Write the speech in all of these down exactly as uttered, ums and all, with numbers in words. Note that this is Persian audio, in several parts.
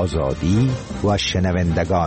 آزادی و شنوندگان.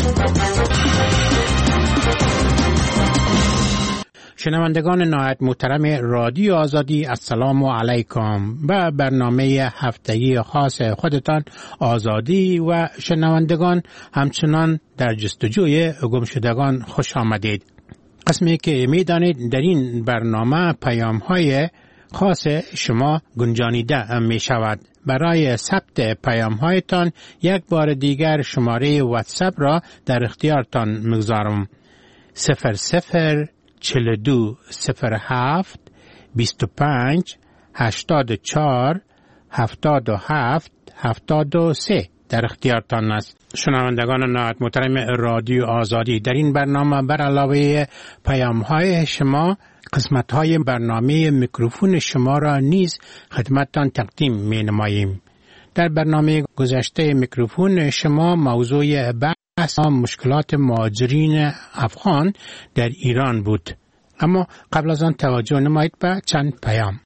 شنوندگان نهایت محترم رادیو آزادی، السلام علیکم. به برنامه هفتگی خاص خودتان آزادی و شنوندگان همچنان در جستجوی گمشدگان خوش آمدید. قسمی که میدانید در این برنامه پیام های خاص شما گنجانیده می شود. برای ثبت پیام هایتان یک بار دیگر شماره واتساپ را در اختیارتان میگذارم. صفر صفر چهل و دو صفر هفت بیست و پنج هشتاد و چهار هفتاد و هفت هفتاد و سه در اختیارتان است. شنوندگان نهایت محترم رادیو آزادی، در این برنامه بر علاوه پیام های شما قسمت های برنامه میکروفون شما را نیز خدمتتان تقدیم می نماییم. در برنامه گذشته میکروفون شما موضوع بحث مشکلات مهاجرین افغان در ایران بود. اما قبل از آن توجه نمایید به چند پیام.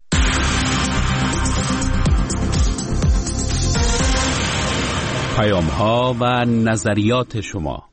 پیام ها و نظریات شما.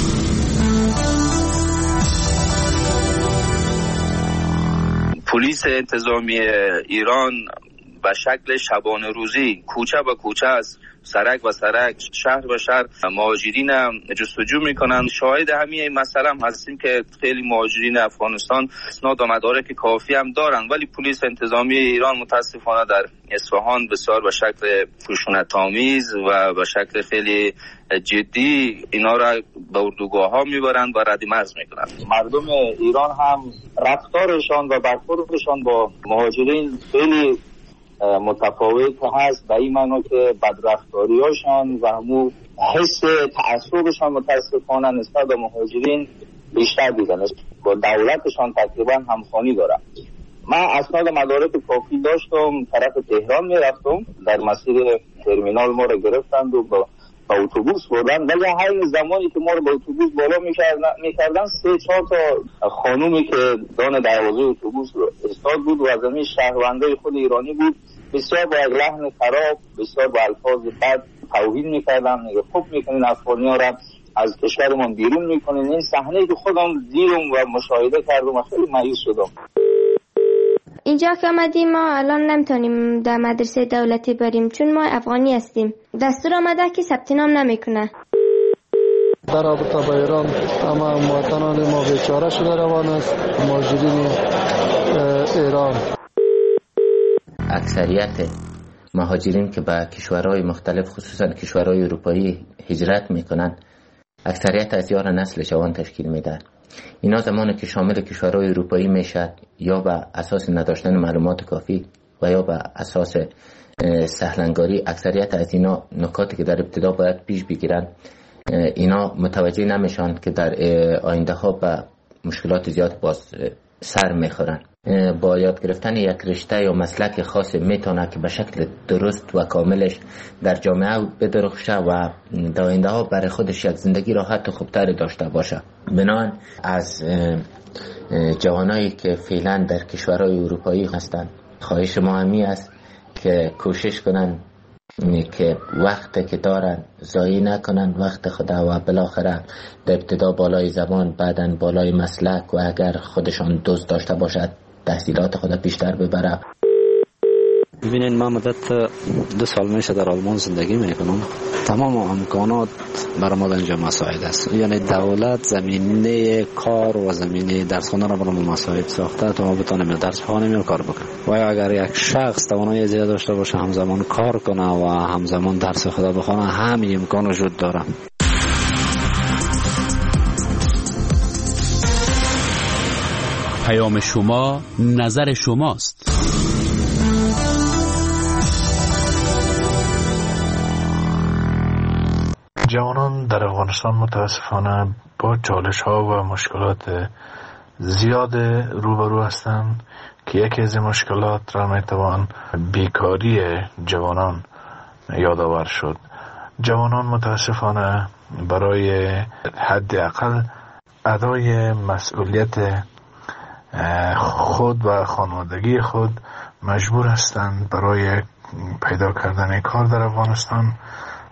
پلیس انتظامی ایران به شکل شبانه روزی کوچه به کوچه از سرک و سرک، شهر به شهر مهاجرین جستجو میکنن. شاهد همین مسئله هم هستیم که خیلی مهاجرین افغانستان اسناد و مدارک کافی هم دارن، ولی پلیس انتظامی ایران متاسفانه در اصفهان بسیار به شکل خشونت‌آمیز و به شکل خیلی جدی اینا را به اردوگاه ها میبرند و رد مرز میکنند. مردم ایران هم رفتارشان و برخوردشان با مهاجرین خیلی متفاوت هست، به این معنی که بدرفتاری هاشان و همون حس تعصبشان متاسفانه نسبت به مهاجرین بیشتر دیدن، با دولتشان تقریبا همخوانی داره. من اسناد مدارک کافی داشتم، طرف تهران میرفتم، در مسیر ترمینال ما رو گرفتند و با با اتوبوس بردن، ولی همین زمانی که ما رو با اتوبوس بالا میکردن سه چهار تا خانومی که دان دروازه اتوبوس رو استاد بود و از همین شهروندای خود ایرانی بود، بسیار با لحن خراب، بسیار با الفاظ بد توهین میکردن، میگه خوب میکنین افغانی‌ها را از کشورمون بیرون میکنین. این صحنه که خودم دیدم و مشاهده کردم و خیلی مایوس شدم. اینجا که آمدیم ما الان نمیتونیم در مدرسه دولتی بریم چون ما افغانی هستیم. دستور آمده که ثبت نام نمیکنه. در رابطه با ایران اما مواطنان ما بیچاره شده روان است. مهاجرین ایران، اکثریت مهاجرین که به کشورهای مختلف خصوصا کشورهای اروپایی هجرت میکنن، اکثریت از یار نسل جوان تشکیل میدن. اینا زمانی که شامل کشورهای اروپایی میشد یا به اساس نداشتن معلومات کافی و یا به اساس سهلنگاری، اکثریت از اینا نکاتی که در ابتدا باید پیش بگیرن اینا متوجه نمیشن که در آینده ها به مشکلات زیاد باز سر میخورن. با یاد گرفتن یک رشته یا مسلک خاص میتونه که به شکل درست و کاملش در جامعه بدرخشه و در آینده ها برای خودش یک زندگی راحت و خوبتری داشته باشه. بنابراین از جوانایی که فعلا در کشورهای اروپایی هستند خواهش ما همی است که کوشش کنن که وقت که دارن ضایع نکنن وقت خدا و بالاخره در ابتدا بالای زبان، بعدن بالای مسلک و اگر خودشان دوست داشته باشد تحصیلات خدا بیشتر ببره. ببینید من مدت دو سال میشه در آلمان زندگی میکنم. تمام امکانات برای ما اینجا مساعد است، یعنی دولت زمینه کار و زمینه درس خواندن را برای ما مساعد ساخته تا ما بتونیم درس بخوانیم و کار بکنیم. و اگر یک شخص توانایی زیاد داشته باشه همزمان کار کنه و همزمان درس خدا بخونه، همین امکان وجود داره. پیام شما نظر شماست. جوانان در افغانستان متاسفانه با چالش ها و مشکلات زیاد روبرو هستند که یکی از مشکلات را میتوان بیکاری جوانان یادآور شد. جوانان متاسفانه برای حداقل ادای مسئولیت خود و خانوادگی خود مجبور هستند برای پیدا کردن کار در افغانستان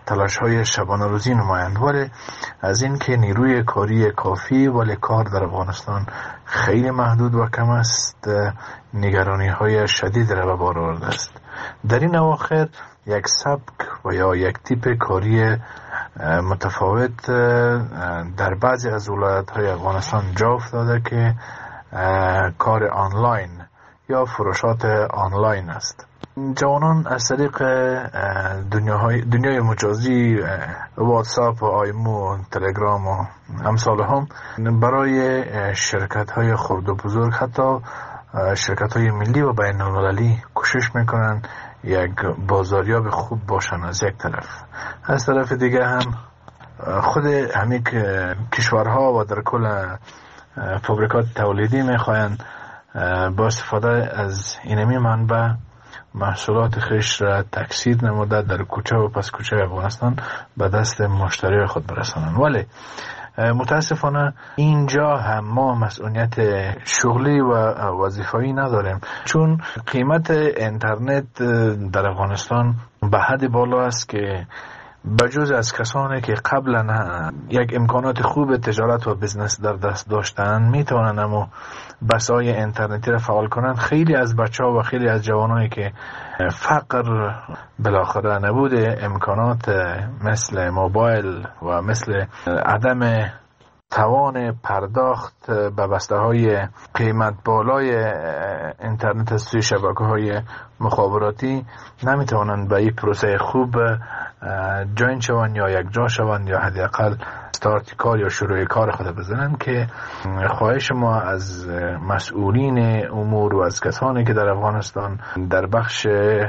تلاش های شبانه روزی نمایند، ولی از این که نیروی کاری کافی ولی کار در افغانستان خیلی محدود و کم است، نگرانی های شدید را به بار آورده است. در این اواخر یک سبک و یا یک تیپ کاری متفاوت در بعضی از ولایت های افغانستان جا افتاده که کار آنلاین یا فروشات آنلاین است. جوانان از طریق دنیای دنیای مجازی، واتساپ و آیمو، تلگرام و امثال هم برای شرکت های خرد و بزرگ، حتی شرکت های ملی و بین المللی کوشش میکنن یک بازاریاب خوب باشن از یک طرف. از طرف دیگه هم خود همین کشورها و در کل فابریکات تولیدی میخواین با استفاده از اینمی منبع محصولات خیش را تکثیر نموده در کوچه و پس کوچه افغانستان به دست مشتری خود برسانند. ولی متاسفانه اینجا هم ما مسئولیت شغلی و وظیفه‌ای نداریم، چون قیمت اینترنت در افغانستان به حد بالا است که بجز از کسانی که قبلا یک امکانات خوب تجارت و بزنس در دست داشتن میتونن اما بسای اینترنتی را فعال کنند، خیلی از بچه ها و خیلی از جوانایی که فقر بالاخره نبوده امکانات مثل موبایل و مثل عدم توان پرداخت به بسته های قیمت بالای اینترنت از سوی شبکه های مخابراتی نمیتوانند به این پروسه خوب جوین شوند یا یک جا شوند یا حداقل استارت کار یا شروع کار خود بزنند. که خواهش ما از مسئولین امور و از کسانی که در افغانستان در بخش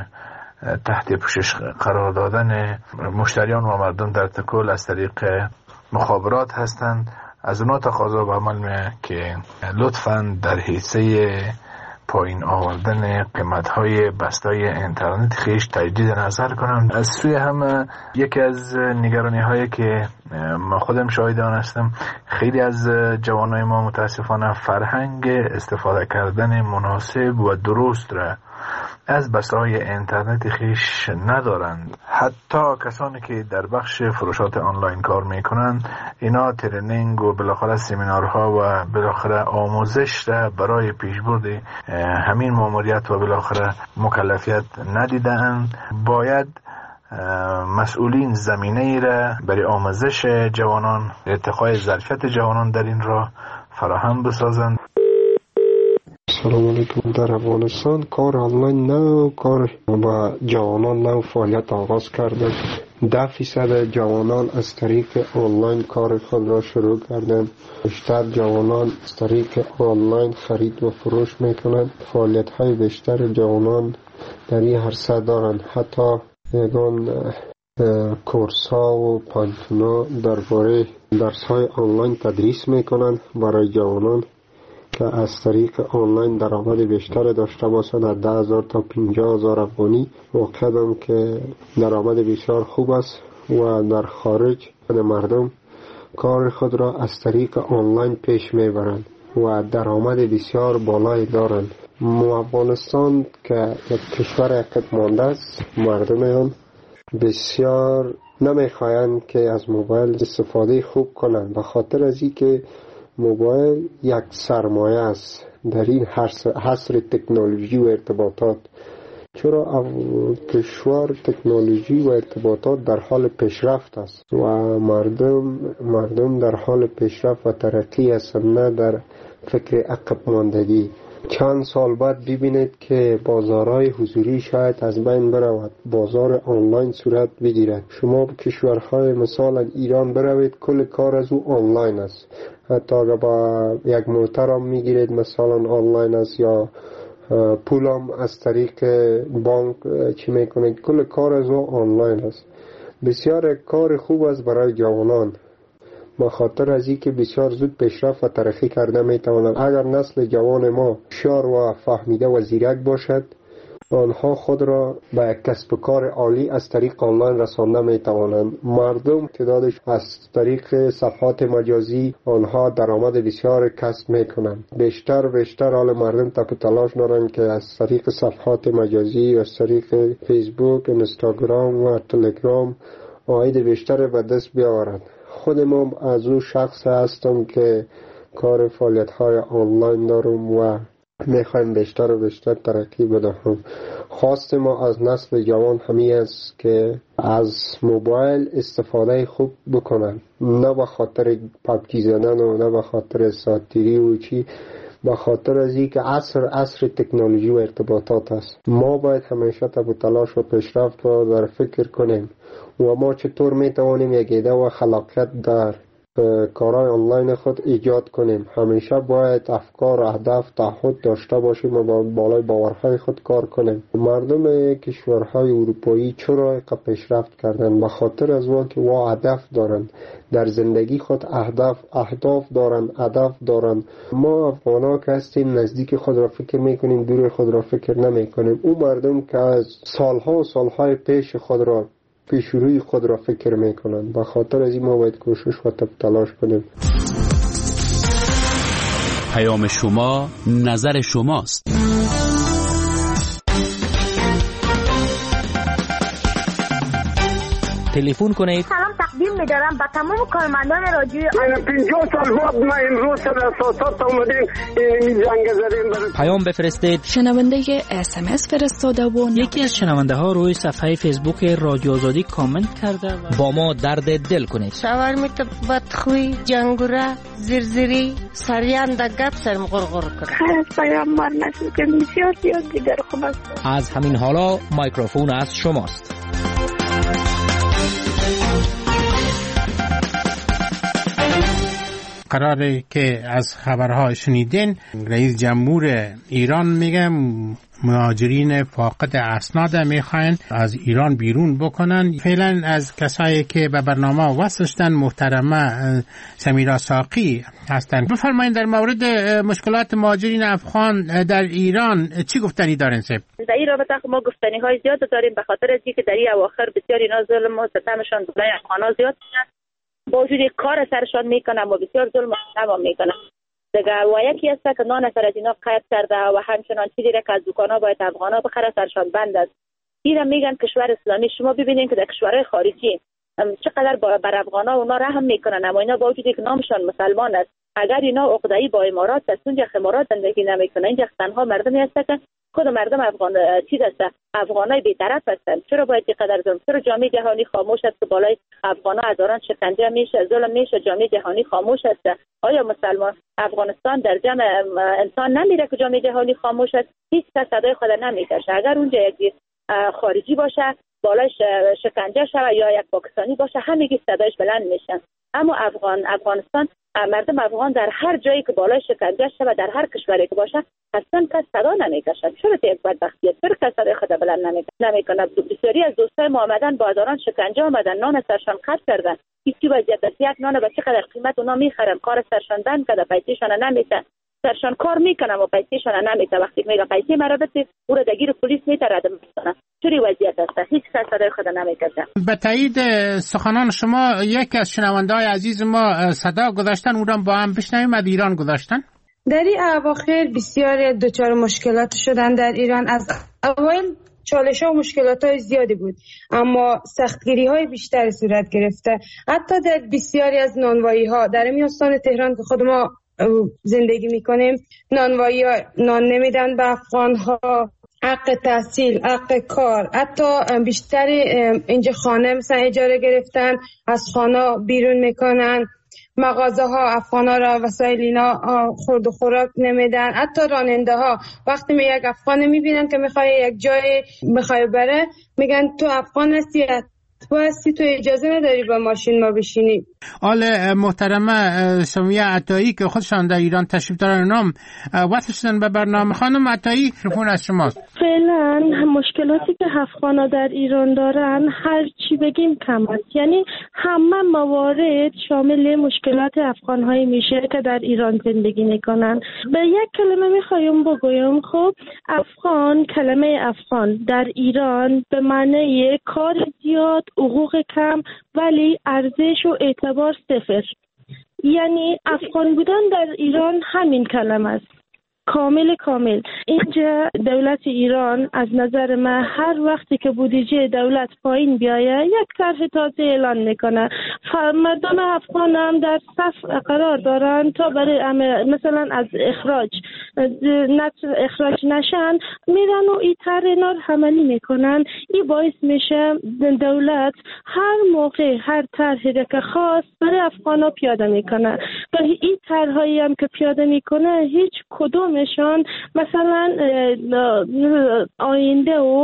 تحت پوشش قرار دادن مشتریان و مردم در تکل از طریق مخابرات هستند، از اونا تقاضا به عمل میه که لطفاً در حیثه پایین آوردن قیمت‌های بسته‌های اینترنت خیش تجدید نظر کنند. از سوی هم یکی از نگرانی‌هایی که ما خودم شاهد آن هستم، خیلی از جوانای ما متاسفانه فرهنگ استفاده کردن مناسب و درست را از بسته‌های اینترنت خیش ندارند. حتی کسانی که در بخش فروشات آنلاین کار میکنند، اینا ترنینگ و بالاخره سمینارها و بالاخره آموزش را برای پیشبرد همین ماموریت و بالاخره مکلفیت ندیدند. باید مسئولین زمینه ای را برای آموزش جوانان، ارتقای ظرفیت جوانان در این راه فراهم بسازند. سلام علیکم. در افغانستان کار آنلاین نو کار با جوانان نو فعالیت آغاز کرده. ده فیصد جوانان از طریق آنلاین کار خود را شروع کردند. بیشتر جوانان از طریق آنلاین خرید و فروش میکنند. فعالیت های بیشتر جوانان در این عرصه دارند. حتی یگان کورس ها و پانتونا درباره درس های آنلاین تدریس میکنند برای جوانان که از طریق آنلاین درآمد بیشتر داشته باشند. از ده هزار تا پنجاه هزار افغانی واقعا که درآمد بسیار خوب است و در خارج مردم کار خود را از طریق آنلاین پیش میبرند و درآمد بسیار بالایی دارند. افغانستان که یک کشور عقب مانده است، مردم آن بسیار نمیخواهند که از موبایل استفاده خوب کنند، به خاطر از این که موبایل یک سرمایه است در این حصر تکنولوژی و ارتباطات. چرا کشور تکنولوژی و ارتباطات در حال پیشرفت است و مردم مردم در حال پیشرفت و ترقی هستند، نه در فکر عقب ماندگی. چند سال بعد ببینید که بازارهای حضوری شاید از بین برود، بازار آنلاین صورت بگیرد. شما به کشورهای مثلا ایران بروید، کل کار از او آنلاین است. حتی اگر با یک محترم میگیرید مثلا آنلاین است یا پولم از طریق بانک چی میکنید، کل کار از او آنلاین است. بسیار کار خوب است برای جوانان، به خاطر از اینکه بسیار زود پیشرفت و ترقی کرده میتوانند. اگر نسل جوان ما هوشیار و فهمیده و زیرک باشد، آنها خود را به یک کسب و کار عالی از طریق آنلاین رسانده میتوانند. مردم تعدادش از طریق صفحات مجازی آنها درآمد بسیار کسب میکنند. بیشتر بیشتر حال مردم تپ تلاش دارند که از طریق صفحات مجازی، از طریق فیسبوک، اینستاگرام و تلگرام عاید بیشتر به دست بیاورند. خود ما از اون شخص هستم که کار فعالیت های آنلاین دارم و میخوایم بیشتر و بیشتر ترقی بدهم. خواست ما از نسل جوان همین است که از موبایل استفاده خوب بکنن، نه به خاطر پبجی زدن و نه به خاطر ساتیری و چی، به خاطر از این که عصر عصر تکنولوژی و ارتباطات است. ما باید همیشه تب تلاش و پیشرفت و در فکر کنیم و ما چطور میتوانیم یک ایده و خلاقیت در کارهای آنلاین خود ایجاد کنیم. همیشه باید افکار و اهداف تعهد داشته باشیم و با بالای باورهای خود کار کنیم. مردم کشورهای اروپایی چرا پیشرفت کردند؟ به خاطر از اون که وا هدف دارند در زندگی خود، اهداف اهداف دارند، هدف دارند. ما افغانا که هستیم نزدیک خود را فکر میکنیم، دور خود را فکر نمیکنیم. اون مردم که از سالها و سالهای پیش خود را پیش روی خود را فکر میکنند. به خاطر از این ما باید کوشش و تلاش کنیم. پیام شما نظر شماست. تلفن کنید. سلام تقدیم می‌دارم به تمام کارمندان رادیوی آزادی. پنجاه سال بعد ما امروز در اساسات اومدیم این جنگ زدیم. پیام بفرستید. شنونده اس ام اس فرستاده و یکی از شنونده ها روی صفحه فیسبوک رادیو آزادی کامنت کرده و با ما درد دل کنید. شاورمیت بدخوی، جنگوره، زرزری، سریان د گپ سرم غرغر کنه. از پیام مار نشد که بسیار زیاد دیگر خوب است. از همین حالا میکروفون از شماست. قراره که از خبرها شنیدین، رئیس جمهور ایران میگه مهاجرین فاقد اسناد میخواین از ایران بیرون بکنن. فعلا از کسایی که به برنامه وصل شدن محترمه سمیرا ساقی هستن. بفرمایید در مورد مشکلات مهاجرین افغان در ایران چی گفتنی دارین سب؟ در این رابطه ما گفتنی های زیاد داریم به خاطر از اینکه در این اواخر بسیار اینا ظلم و ستمشان برای افغانا زیاد شده. با وجود کار سرشان میکنن و بسیار ظلم و ستم میکنن. دیگه و یکی است که نان سر از اینا قید کرده و همچنان چیزی را که از دکانا باید افغانا بخره سرشان بند است. اینا میگن کشور اسلامی. شما ببینید که در کشورهای خارجی چقدر بر افغانا اونا رحم میکنن، اما اینا با وجودی که نامشان مسلمان است، اگر اینا عقده‌ای با امارات است، اونجا امارات زندگی نمیکنن. اینجا تنها مردمی هستن که خود مردم افغان چیز است، افغانای بی‌طرف هستند. چرا باید اینقدر ظلم؟ چرا جامعه جهانی خاموش است که بالای افغانا هزاران شکنجه میشه، ظلم میشه، جامعه جهانی خاموش است؟ آیا مسلمان افغانستان در جمع انسان نمیره که جامعه جهانی خاموش است؟ هیچ کس صدای خود نمیکشه. اگر اونجا یک خارجی باشه بالای شکنجه شوه یا یک پاکستانی باشه همگی صدایش بلند میشن. اما افغان افغانستان مردم افغان در هر جایی که بالای شکنجه شوه، در هر کشوری که باشه اصلا کس صدا نمیکشن. چرا یک بدبختیه؟ چرا کس صدای خود بلند نمیکنه؟ بسیاری از دوستای ما آمدن با هزاران شکنجه آمدن، نان سرشان قطع کردن. هیچی وضعیت است. یک نان به چقدر قیمت اونا میخرن، کار سرشان بند کرده، پیسه‌شان نمیتن، سرشان کار میکنن و پیسه‌شان نمیتن. وقتی میگن پیسه مرا بده، او را دگیر پلیس میترد میکنن. چوری وضعیت است. هیچ کس صدای خود نمیکشه. به تایید سخنان شما یکی از شنونده‌های عزیز ما صدا گذاشتن، اون را با هم بشنویم. از ایران گذاشتن. در این اواخر بسیاری دچار مشکلات شدن در ایران. از اول چالش ها و مشکلات های زیادی بود، اما سختگیری های بیشتر صورت گرفته. حتی در بسیاری از نانوایی ها در میستان تهران که خود ما زندگی میکنیم، نانوایی ها نان نمیدن به افغان ها، حق تحصیل، حق کار، حتی بیشتر اینجا خانه مثلا اجاره گرفتن، از خانه بیرون میکنن، مغازه ها افغان ها را وسایل اینا خورد و خوراک نمیدن. حتی راننده ها وقتی می یک افغان میبینن که میخوای یک جای میخوای بره، میگن تو افغان هستی، تو هستی، تو اجازه نداری با ماشین ما بشینی. آله محترمه سمیه عطایی که خودشان در ایران تشریف دارن، نام وصل شدن به برنامه. خانم عطایی تلفن از شماست. فعلا مشکلاتی که افغانا در ایران دارن هر چی بگیم کم است. یعنی همه موارد شامل مشکلات افغان‌هایی میشه که در ایران زندگی میکنن. به یک کلمه میخوایم بگویم، خب افغان، کلمه افغان در ایران به معنی کار زیاد، حقوق کم، ولی ارزش و اعتبار صفر. یعنی افغان بودن در ایران همین کلمه است. کامل کامل. اینجا دولت ایران از نظر من هر وقتی که بودجه دولت پایین بیایه یک طرح تازه اعلان میکنه. مردم افغان هم در صف قرار دارن تا برای مثلا از اخراج اخراج نشن، میرن و این طرح اینا رو عملی میکنن. این باعث میشه دولت هر موقع هر طرحی که خواست برای افغانا پیاده میکنه و این طرحایی هم که پیاده میکنه هیچ کدومشان مثلا آینده و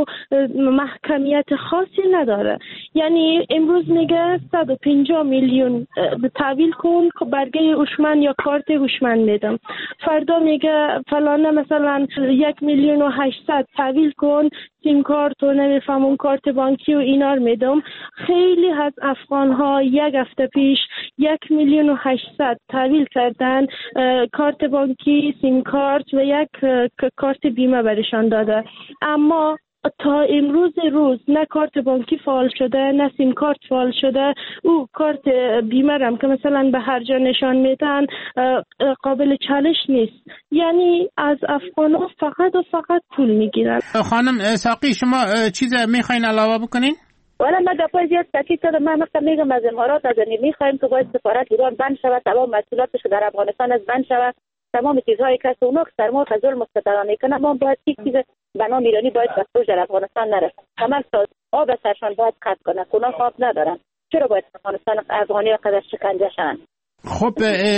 محکمیت خاصی نداره. یعنی امروز میگه صد و پنجاه میلیون تحویل کن که برگه هوشمند یا کارت هوشمند میدم، فردا میگه فلانه مثلا یک میلیون و هشتصد تحویل کن سیم کارت و نمیفهمون کارت بانکی و اینا رو میدم. خیلی از افغان ها یک هفته پیش یک میلیون و هشتصد تحویل کردن کارت بانکی، سیم کارت و یک کارت بیمه برشان داده، اما تا امروز روز نه کارت بانکی فعال شده نه سیم کارت فعال شده. او کارت بیمه هم که مثلا به هر جا نشان میدن قابل چالش نیست. یعنی از افغان‌ها فقط و فقط پول میگیرن. خانم ساقی شما چیز میخواین علاوه بکنین؟ والا من دفعه زیاد تاکید کردم. من مثلا میگم از امارات از میخوایم که باید سفارت ایران بند شود، تمام مسئولیتش در افغانستان از بند شود، تمام چیزهایی که اونا که سر ما ظلم مستدام میکنه ما باید یک چیز به نام ایرانی باید بخروج در افغانستان نرسه. تمام ساز آب سرشان باید قطع کنه. اونا خواب ندارن. چرا باید افغانستان افغانی ها قدر شکنجه شن؟ خب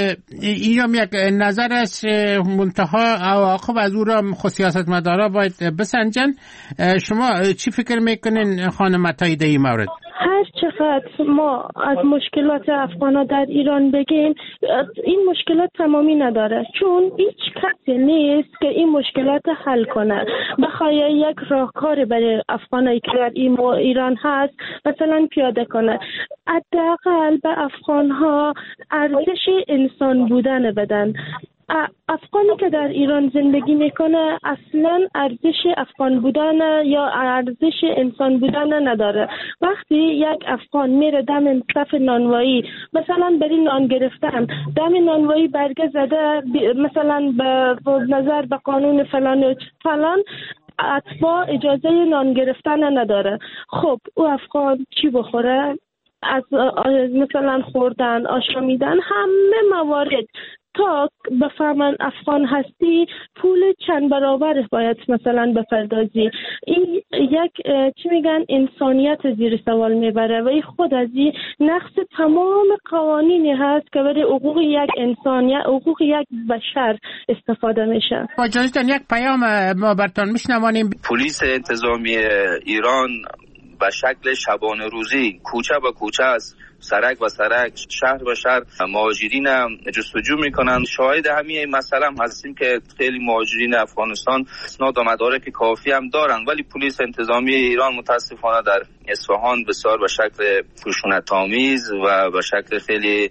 اینم یک نظر است، منتها عواقب از او را خود سیاستمدارا باید بسنجن. شما چی فکر میکنین خانم عطایی در این مورد؟ هر چقدر ما از مشکلات افغانا در ایران بگیم این مشکلات تمامی نداره، چون هیچ کسی نیست که این مشکلات حل کنه. بخوای یک راهکار برای افغانایی که در ایران هست مثلا پیاده کنه، حداقل به افغانها ارزش انسان بودن بدن. افغانی که در ایران زندگی میکنه اصلا ارزش افغان بودن یا ارزش انسان بودن نداره. وقتی یک افغان میره دم صف نانوایی مثلا بری نان گرفتن، دم نانوایی برگه زده مثلا به نظر به قانون فلان فلان اتباع اجازه نان گرفتن نداره، خب او افغان چی بخوره؟ از مثلا خوردن، آشامیدن، همه موارد تا بفهمن افغان هستی پول چند برابر باید مثلا بپردازی. این یک چی میگن انسانیت زیر سوال میبره و این خود از این نقص تمام قوانینی هست که برای حقوق یک انسانیت، حقوق یک بشر استفاده میشه. با اجازهتون یک پیام ما براتون میشنوانیم. پلیس انتظامی ایران به شکل شبانه روزی کوچه به کوچه است، سرک و سرک، شهر و شهر مهاجرین جستجو میکنن. شاهد همین مسئله هم هستیم که خیلی مهاجرین افغانستان اسناد و مدارک کافی هم دارن، ولی پلیس انتظامی ایران متاسفانه در اصفهان بسیار به شکل خشونت‌آمیز و به شکل خیلی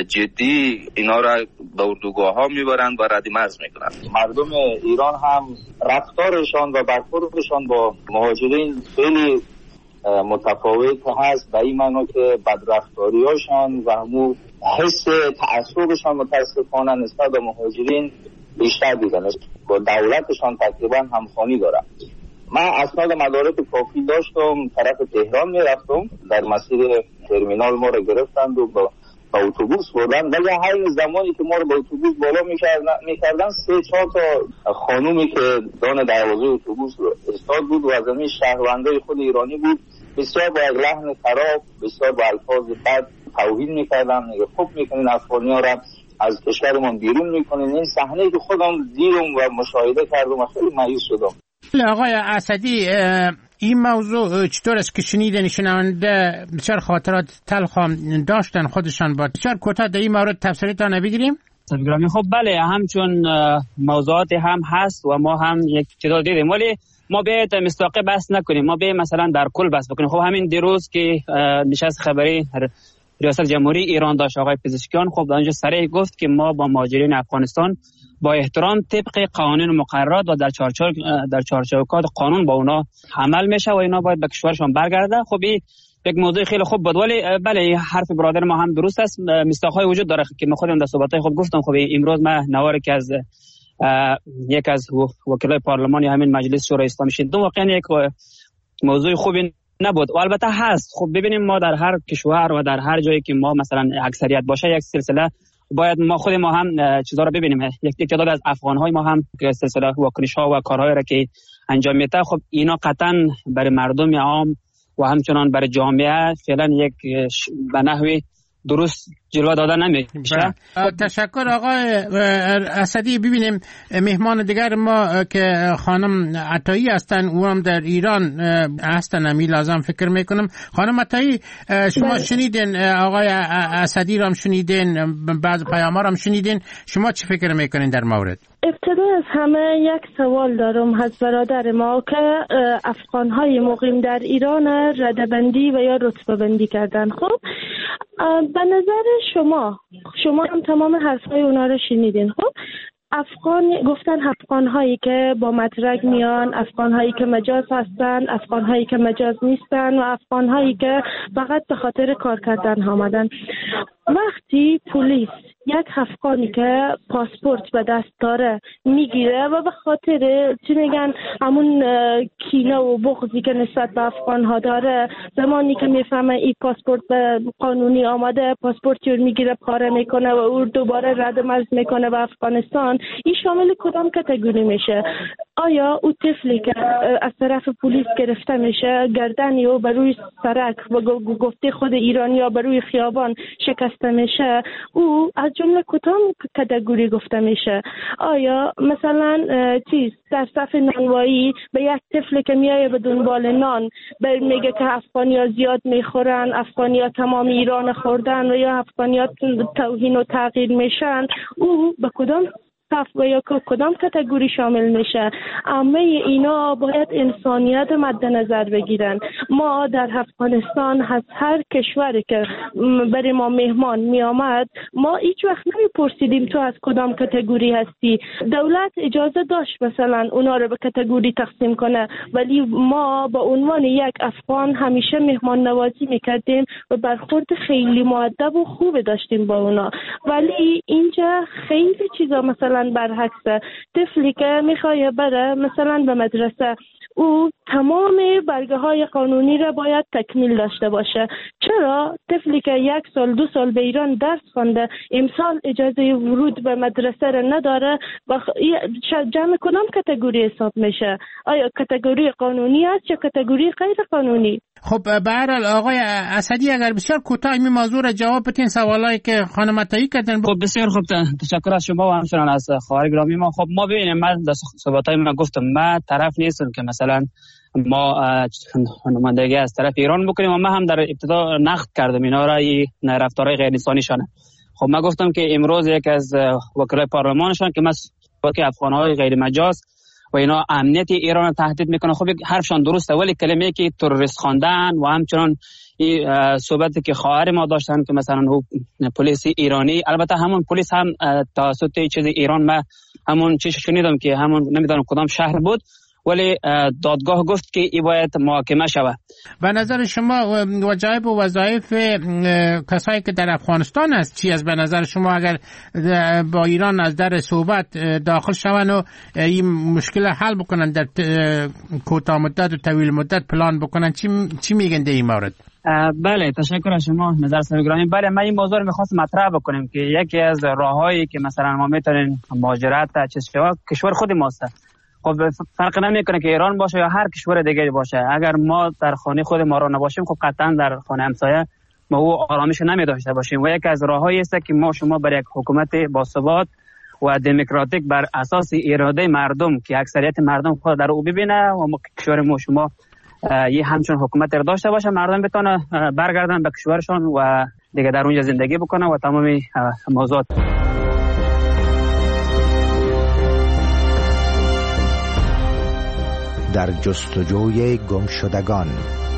جدی اینا را به اردوگاه ها میبرند و رد مرز میکنند. مردم ایران هم رفتارشان و برخوردشان با مهاجرین خیلی متفاوت هست، به این معنی که بدرفتاریاشان و همون حس تعصبشان متاسفانه نسبت به مهاجرین بیشتر دیدن، با دولتشان تقریبا همخوانی دارن. من اسناد مدارک کافی داشتم، طرف تهران میرفتم، در مسیر ترمینال ما رو گرفتند و با با اتوبوس بردن، ولی هر زمانی که ما رو با اتوبوس بالا میکردن میکردن سه چهار تا خانومی که دان دروازه اتوبوس رو استاد بود و از همین شهروندای خود ایرانی بود، بسیار با لحن خراب، بسیار با الفاظ بد توهین میکردن، میگه خوب میکنین افغانی‌ها را از کشورمون بیرون میکنین. این صحنه‌ای که خودم دیدم و مشاهده کردم و خیلی مایوس شدم. آقای اسدی، این موضوع چطور است که شنیدن شنونده بسیار خاطرات تلخ داشتن خودشان با بسیار کوتاه در این مورد تفسیرتان بگیریم؟ خب بله، همچون موضوعات هم هست و ما هم یک چیزا دیدیم، ولی ما باید مستقل بحث نکنیم، ما باید مثلا در کل بحث بکنیم. خب همین دیروز که نشست خبری ریاست جمهوری ایران داشت آقای پزشکیان، خب اونجا صریح گفت که ما با مهاجرین افغانستان با احترام طبق قوانین و مقررات و در چارچوب در چارچوبات قانون با اونا عمل میشه و اینا باید به کشورشون برگردن. خب این یک موضوع خیلی خوب بود، ولی بله حرف برادر ما هم درست است، مستاق‌های وجود داره که ما خودم در صحبت‌های خود گفتم. خب امروز ما نواری که از یک از وکلای پارلمان یا همین مجلس شورای اسلامی شنیدم، واقعا یک موضوع خوبی نبود و البته هست. خب ببینیم ما در هر کشور و در هر جایی که ما مثلا اکثریت باشه یک سلسله باید ما خود ما هم چیزا رو ببینیم. یک تعداد از افغان‌های ما هم که سلسله واکنش‌ها و کارهایی را که انجام میده، خب اینا قطعا برای مردم عام و همچنان برای جامعه فعلا یک به نحوی درست جلوه داده نمیشه. تشکر آقای اسدی. ببینیم مهمان دیگر ما که خانم عطایی هستن، او هم در ایران هستن، امی لازم فکر میکنم. خانم عطایی شما بله. شنیدین آقای اسدی را هم شنیدین، بعض پیام‌ها را هم شنیدین، شما چی فکر میکنین در مورد؟ ابتدا از همه یک سوال دارم از برادر ما که افغان‌های مقیم در ایران رده‌بندی و یا رتبه‌بندی کردن. خب به نظر شما شما هم تمام حرفای اونا رو شنیدین. خب افغان گفتن افغان هایی که با مدرک میان، افغان هایی که مجاز هستن، افغان هایی که مجاز نیستن و افغان هایی که فقط به خاطر کار کردن آمدن. وقتی پلیس یک افغانی که پاسپورت به دست داره میگیره و به خاطر چی میگن همون کینه و بغضی که نسبت به افغان ها داره، زمانی که میفهمه این پاسپورت به قانونی آمده، پاسپورتی رو میگیره پاره میکنه و او دوباره رد مرز میکنه به افغانستان، این شامل کدام کاتگوری میشه؟ آیا او طفلی که از طرف پلیس گرفته میشه، گردنی و بر روی سرک و گفته خود ایرانی ها بر روی خیابان شکسته میشه، او از جمله کدام کاتگوری گفته میشه؟ آیا مثلا چیز در صف نانوایی به یک طفلی که میایه به دنبال نان میگه که افغانیا زیاد میخورن، افغانیا تمام ایران خوردن و یا افغانیا توهین و تغییر میشن، او به کدام صف و یا کدام کاتگوری شامل میشه؟ همه اینا باید انسانیت مد نظر بگیرن. ما در افغانستان از هر کشوری که برای ما مهمان می آمد، ما هیچ وقت نمیپرسیدیم تو از کدام کاتگوری هستی. دولت اجازه داشت مثلا اونا رو به کاتگوری تقسیم کنه، ولی ما با عنوان یک افغان همیشه مهمان نوازی میکردیم و برخورد خیلی مؤدب و خوب داشتیم با اونا. ولی اینجا خیلی چیزا مثلا برعکسه. طفلی که میخواه بره مثلا به مدرسه، او تمام برگه های قانونی را باید تکمیل داشته باشه. چرا طفلی که یک سال دو سال به ایران درس خونده امسال اجازه ورود به مدرسه را نداره و جمع کدام کاتگوری حساب میشه؟ آیا کاتگوری قانونی است یا کاتگوری غیر قانونی؟ خب به هر حال آقای اسدی اگر بسیار کوتاه این موضوع را جواب بدین، سوالایی که خانم عطایی کردن. خب بسیار خوب، تشکر از شما و همچنان از خواهر گرامی ما. خب ما ببینیم، من در صحبتای من گفتم من طرف نیستم که مثلا ما نمایندگی از طرف ایران بکنیم و من هم در ابتدا نقد کردم اینا را، این رفتارهای غیر انسانی شانه. خب من گفتم که امروز یک از وکلای پارلمانشان که مسئول که افغان‌های غیر مجاز و اینا امنیت ایران تهدید میکنه، خب حرفشان درسته، ولی کلمه که تروریست خواندن و همچنان این صحبتی که خواهر ما داشتن که مثلا پلیس ایرانی، البته همون پلیس هم توسط چیز ایران، من همون چیز شنیدم که همون نمیدونم کدام شهر بود، ولی دادگاه گفت که این باید محاکمه شود. به نظر شما وظایف و وظایف کسایی که در افغانستان است چی است؟ به نظر شما اگر با ایران از در صحبت داخل شون و این مشکل حل بکنن، در کوتاه مدت و طویل مدت پلان بکنن، چی چی میگن در این مورد؟ بله تشکر از شما نظر سرگرانی. بله من این موضوع رو میخواستم مطرح بکنم که یکی از راههایی که مثلا ما میتونیم مهاجرت چیز شود کشور خود ماست. خب فرق نمیکنه که ایران باشه یا هر کشور دیگری باشه، اگر ما در خانه خود ما را نباشیم خب قطعا در خانه همسایه ما او آرامش نمی داشته باشیم و یک از راههایی است که ما شما بر یک حکومت باثبات و دموکراتیک بر اساس اراده مردم که اکثریت مردم خود در او ببینه و ما کشور ما شما یه همچون حکومت را داشته باشه، مردم بتونه برگردن به کشورشون و دیگه در اونجا زندگی بکنه و تمامی موضوعات. در جستجوی گمشدگان.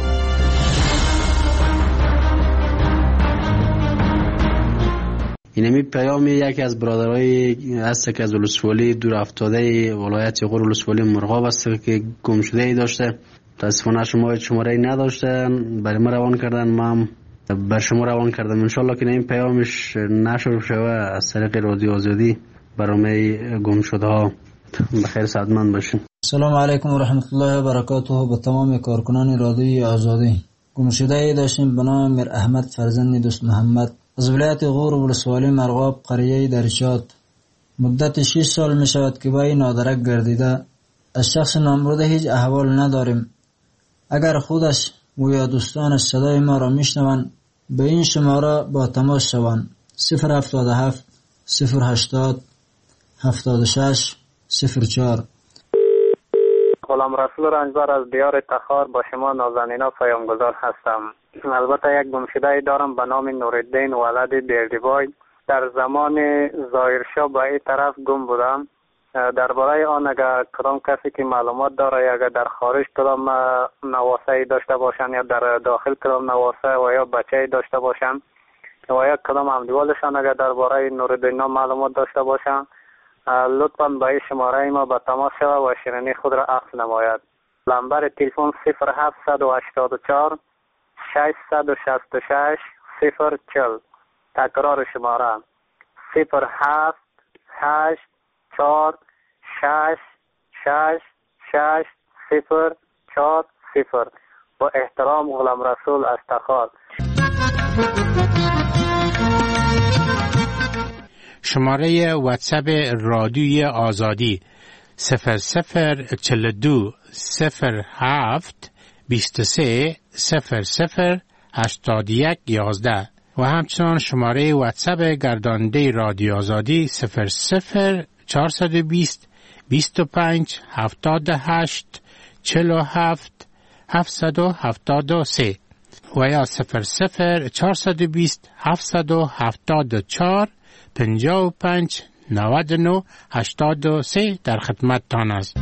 اینمی پیام یکی از برادرای هست که از ولسوالی دور افتاده ولایت غور ولسوالی مرغاب است که گمشده ای داشته. متاسفانه شما شماره نداشته، برای ما روان کردن، ما هم بر شما روان کردم. انشالله که این پیامش نشر شود از طریق رادیو آزادی برنامه گم شده ها. بخیر سعادتمند باشین. سلام علیکم و رحمت الله و برکاته. به تمام کارکنان رادیوی آزادی. گم شده ای داشتیم به نام میر احمد فرزند دوست محمد از ولایت غور و ولسوالی مرغاب قریه درشات. مدت شش سال می شود که با این نادرک گردیده. از شخص نامبرده هیچ احوال نداریم. اگر خودش و یا دوستانش صدای ما را میشنوند به این شماره با تماس شوند: صفر هفتاد و هفت صفر هشتاد هفتاد و شش صفر چهار. غلام رسول رنجبر از دیار تخار با شما نازنینا پیامگذار هستم. البته یک گمشده دارم به نام نورالدین ولد بیردیبای. در زمان ظاهرشاه به این طرف گم بودم. درباره آن اگر کدام کسی که معلومات داره یا اگر در خارج کدام نواسه داشته باشن یا در داخل کدام نواسه و یا بچه داشته باشن و یا کدام همدیوالشان اگر درباره نورالدین معلومات داشته باشن لطفاً به این شماره ما به تماس شود و شیرینی خود را عکس نماید. نمبر تلفن صفر هفت هشت چهار شش شش شش صفر چهل. تکرار شماره صفر هفت هشت چهار شش شش شش صفر چهار صفر. با احترام غلام رسول از تخار. شماره واتساپ رادیوی آزادی صفر صفر چهل و دو صفر هفت بیست و سه صفر صفر هشتاد و یک یازده و همچنان شماره واتساپ گرداننده رادیو آزادی صفر صفر چهارصد و بیست بیست و پنج هفتاد و هشت چهل و هفت هفتصد و هفتاد و سه و یا صفر صفر چهارصد و بیست هفتصد و هفتاد و چهار پنجاه و پنج نود و نه هشتاد و سه در خدمت تان است.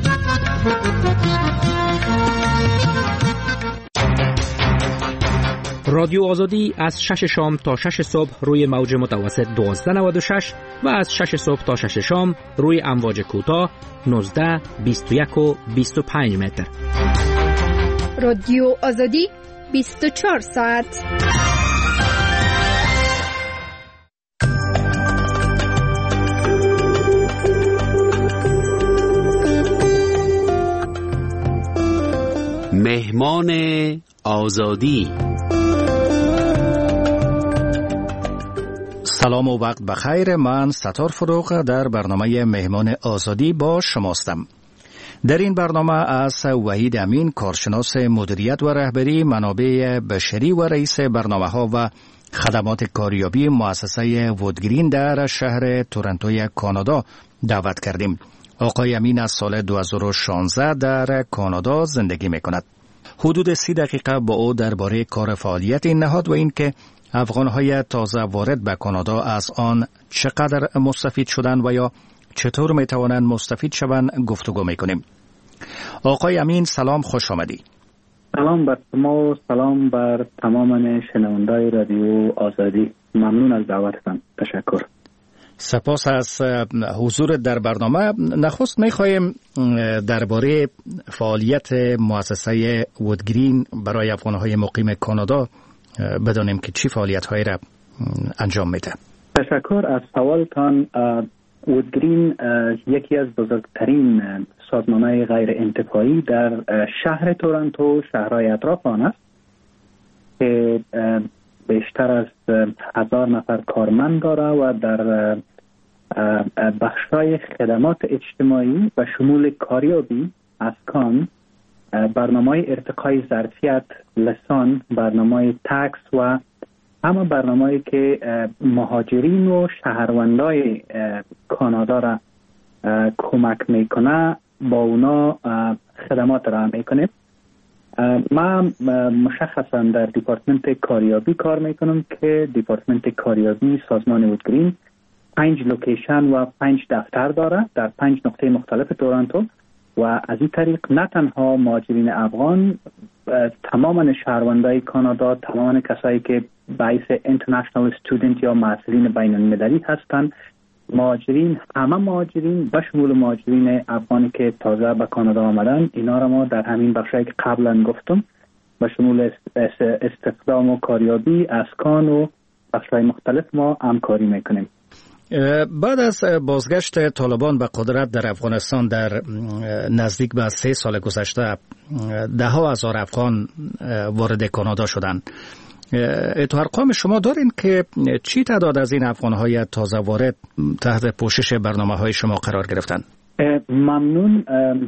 رادیو آزادی از شش شام تا شش صبح روی موج متوسط دوازده نود و شش و از شش صبح تا شش شام روی امواج کوتاه نوزده بیست و یک و بیست و پنج متر. رادیو آزادی بیست و چهار ساعت. مهمان آزادی. سلام و وقت بخیر. من ستار فروغ در برنامه مهمان آزادی با شماستم. در این برنامه از وحید امین، کارشناس مدیریت و رهبری منابع بشری و رئیس برنامه ها و خدمات کاریابی مؤسسه وودگرین در شهر تورنتوی کانادا دعوت کردیم. آقای امین از سال دو هزار و شانزده در کانادا زندگی می کند. حدود سی دقیقه با او درباره کار فعالیت این نهاد و اینکه افغان‌های تازه وارد به کانادا از آن چقدر مستفید شدند و یا چطور می‌توانند مستفید شوند گفتگو می‌کنیم. آقای امین سلام، خوش آمدی. سلام بر شما و سلام بر تمام شنوندگان رادیو آزادی. ممنون از دعوتتان. تشکر. سپاس از حضور در برنامه. نخست می‌خوایم درباره فعالیت مؤسسه وودگرین برای افغان‌های مقیم کانادا بدانیم که چی فعالیت‌هایی را انجام میده. تشکر از سوالتان. وودگرین یکی از بزرگترین سازمان‌های غیر انتفاعی در شهر تورنتو، شهرهای اطراف آن است که بیشتر از هزار نفر کارمند داره و در بخش‌های خدمات اجتماعی و شمول کاریابی، اسکان، برنامه‌های ارتقای ظرفیت، لسان، برنامه‌های تکس و همه برنامه‌ای که مهاجرین و شهروندای کانادا را کمک میکنه با اونا خدمات را میکنه. من مشخصا در دیپارتمنت کاریابی کار میکنم که دیپارتمنت کاریابی سازمان وودگرین پنج لوکیشن و پنج دفتر داره در پنج نقطه مختلف تورنتو و از این طریق نه تنها مهاجرین افغان، تماما شهروندای کانادا، تماما کسایی که باعث اینترنشنال استودنت یا محصلین بین المللی هستند، مهاجرین، همه مهاجرین به شمول مهاجرین افغانی که تازه به کانادا آمدن، اینا را ما در همین بخشایی که قبلا گفتم به شمول استخدام و کاریابی، اسکان و بخشای مختلف ما همکاری میکنیم. بعد از بازگشت طالبان به قدرت در افغانستان در نزدیک به سه سال گذشته ده ها هزار افغان وارد کانادا شدند. تو ارقام شما دارین که چی تعداد از این افغان‌های تازه وارد تحت پوشش برنامه‌های شما قرار گرفتن؟ ممنون.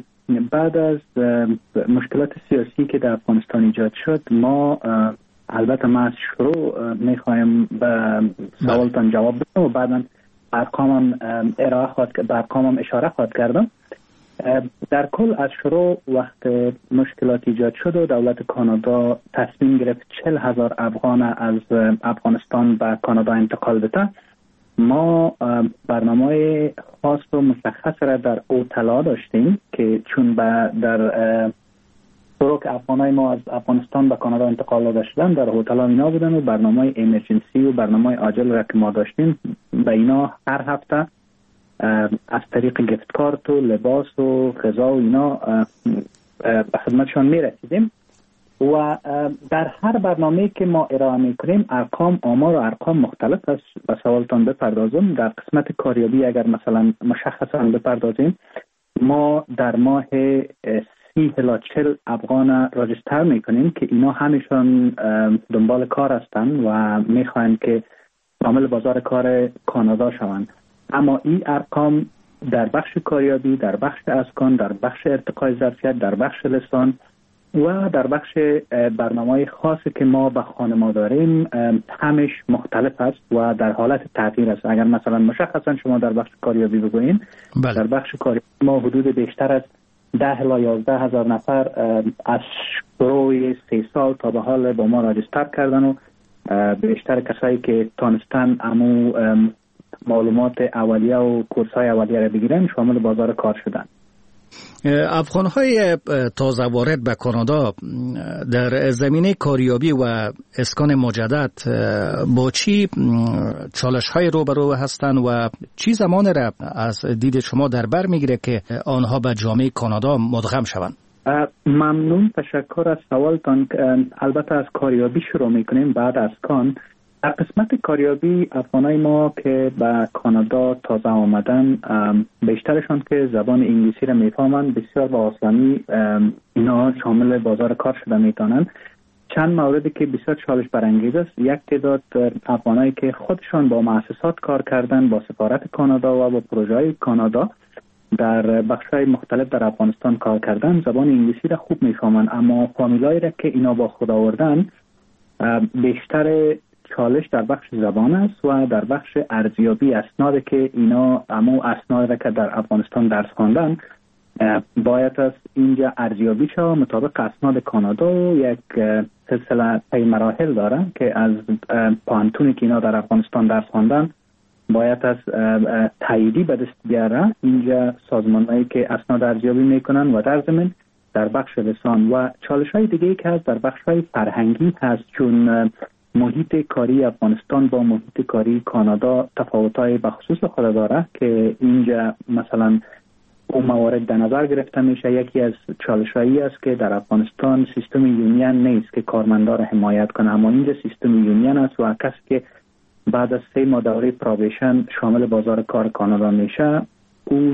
بعد از مشکلات سیاسی که در افغانستان ایجاد شد، ما البته ما از شروع میخوایم به سوالتان جواب بدم و بعدا ارقامم ارائه خواهد به ارقامم اشاره خواهد کردم. در کل از شروع وقت مشکلات ایجاد شد و دولت کانادا تصمیم گرفت چهل هزار افغان از افغانستان به کانادا انتقال بده، ما برنامه خاص و مشخص را در اوتلا داشتیم که چون در طرق افغانای ما از افغانستان به کانادا انتقال داده شدن در هتل اینا بودن و برنامه امرجنسی و برنامه عاجل را که ما داشتیم به اینا هر هفته از طریق گفت کارت و لباس و غذا و اینا به خدمتشان می رسیدیم و در هر برنامه که ما ارائه می کنیم ارقام آمار و ارقام مختلف است. به سوالتان بپردازم. در قسمت کاریابی اگر مثلا مشخصا بپردازیم، ما در ماه سی الی چهل افغان راجستر می کنیم که اینا همیشون دنبال کار هستند و می خواهند که عامل بازار کار کانادا شوند. اما این ارقام در بخش کاریابی، در بخش اسکان، در بخش ارتقای ظرفیت، در بخش لسان و در بخش برنامه خاصی که ما به خانما داریم همش مختلف است و در حالت تغییر است. اگر مثلا مشخصا شما در بخش کاریابی بگوییم، بله. در بخش کاریابی ما حدود بیشتر از ده الی یازده هزار نفر از شروع سه سال تا به حال با ما راجستر کردن و بیشتر کسایی که تانستن امو معلومات اولیه و کورس های اولیه را بگیرن شامل بازار کار شدن. افغان‌های تازه وارد به کانادا در زمینه کاریابی و اسکان مجدد با چی چالش‌های روبرو هستند و چی زمان را از دید شما در بر میگیره که آنها به جامعه کانادا مدغم شوند؟ ممنون، تشکر از سوالتان. البته از کاریابی شروع میکنیم بعد از کان. در قسمت کاریابی افغانای ما که به کانادا تازه آمدن بیشترشان که زبان انگلیسی را میفهمند بسیار با آسانی اینا شامل بازار کار شده میتونند. چند موردی که بسیار چالش برانگیز است، یک تعداد افغانایی که خودشان با مؤسسات کار کردن، با سفارت کانادا و با پروژه‌های کانادا در بخش‌های مختلف در افغانستان کار کردن، زبان انگلیسی را خوب میفهمند، اما فامیلایی را که اینا با خود آوردن بیشتر چالش در بخش زبان است و در بخش ارزیابی اسناد که اینا امو اسناد را که در افغانستان درس خواندن باید از اینجا ارزیابی شود مطابق اسناد کانادا و یک سلسله پی مراحل داره که از پانتونی که اینا در افغانستان درس خواندن باید از تاییدی به دست بیاره. اینجا سازمانایی که اسناد ارزیابی میکنن و در ضمن در بخش لسان و چالش های دیگه که هست در بخش های فرهنگی هست، چون محیط کاری افغانستان با محیط کاری کانادا تفاوت‌های بخصوص خود داره که اینجا مثلا اون موارد در نظر گرفته میشه. یکی از چالش‌هایی است که در افغانستان سیستم یونین نیست که کارمندان حمایت کنه، اما اینجا سیستم یونین است و کسی که بعد از سه ماه دوره پروبیشن شامل بازار کار کانادا میشه او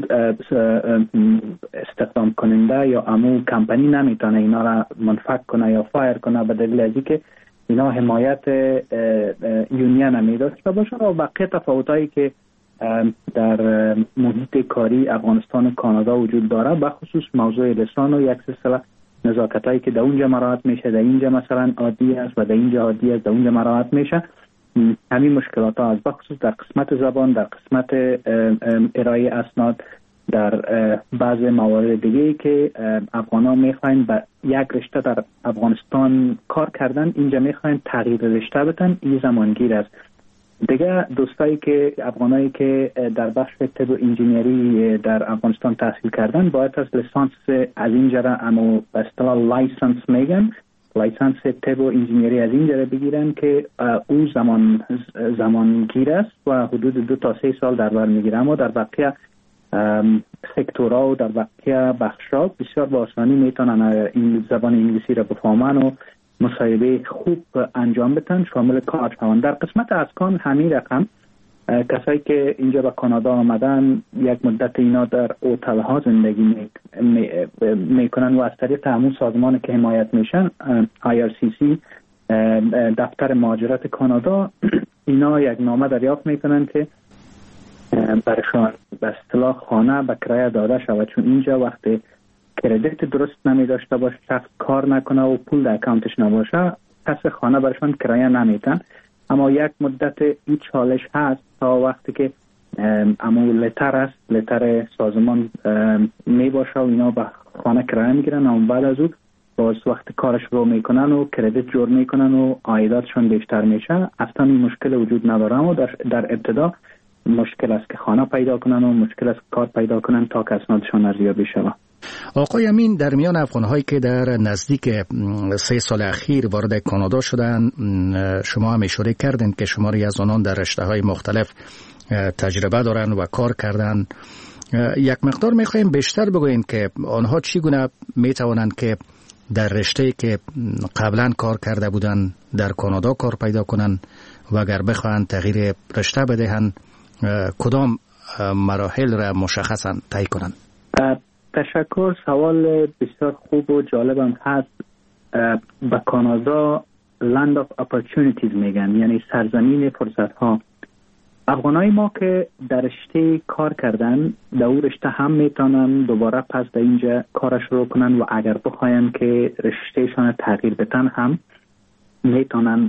استخدام کننده یا امو کمپانی نمیتونه اینا را منفک کنه یا فایر کنه به دلیل از اینکه اینا حمایت یونین می داشته باشه و بقیه تفاوتایی که در محیط کاری افغانستان و کانادا وجود داره، به خصوص موضوع لسان و یک سلسله نزاکتایی که در اونجا مراعات میشه، در اینجا مثلا عادی است و در اینجا عادی است، در اونجا مراعات میشه. همین مشکلات ها از بخصوص در قسمت زبان، در قسمت ارائه اسناد، در بعض موارد دیگه که افغانا میخواین به یک رشته در افغانستان کار کردن اینجا میخواین تغییر رشته بدن، این زمانگیر است. دیگه دوستایی که افغانایی که در بخش طب و انجینیری در افغانستان تحصیل کردن باید از لیسانس از اینجا را اما به اصطلاح لایسنس میگن، لایسنس طب و انجینیری از اینجا را بگیرن که او زمان زمانگیر است و حدود دو تا سه سال در بر میگیره، اما در بقیه سکتورها و در بقیه بخش‌ها بسیار با آسانی میتونن این زبان انگلیسی را بفهمن و مصاحبه خوب انجام بدن، شامل کار شوند. در قسمت اسکان همین رقم کسایی که اینجا به کانادا آمدن یک مدت اینا در هتل ها زندگی میکنن می، می و از طریق همون سازمان که حمایت میشن آی آر سی سی دفتر مهاجرت کانادا اینا یک نامه دریافت میکنن که برشان به اصطلاح خانه به کرایه داده شود، چون اینجا وقتی کردیت درست نمی داشته باشه، شخص کار نکنه و پول در اکانتش نباشه، پس خانه برشان کرایه نمیتن. اما یک مدت این چالش هست تا وقتی که امو لتر است، لتر سازمان می باشه و اینا به خانه کرایه میگیرن، اما بعد از او باز وقت کارش رو میکنن و کردیت جور میکنن و عایداتشون بیشتر میشه. اصلا این مشکل وجود نداره و در, در ابتدا مشکل است که خانه پیدا کنن و مشکل است کار پیدا کنن تا که اسنادشون ارزیابی شود. آقای امین، در میان افغان‌هایی که در نزدیک سه سال اخیر وارد کانادا شدن، شما هم اشاره کردین که شماری از آنان در رشته‌های مختلف تجربه دارن و کار کردن. یک مقدار می‌خوایم بیشتر بگوین که آنها چگونه می‌توانند که در رشته‌ای که قبلا کار کرده بودن در کانادا کار پیدا کنن و اگر بخواهند تغییر رشته بدهند کدام مراحل را مشخصاً طی کنند؟ تشکر. سوال بسیار خوب و جالبم هست. به کانادا Land of Opportunities میگن، یعنی سرزمین فرصت ها. افغانای ما که در رشته کار کردن در اون رشته هم میتونن دوباره پس در اینجا کارش رو کنن و اگر بخواین که رشتهشان تغییر بتن هم میتونن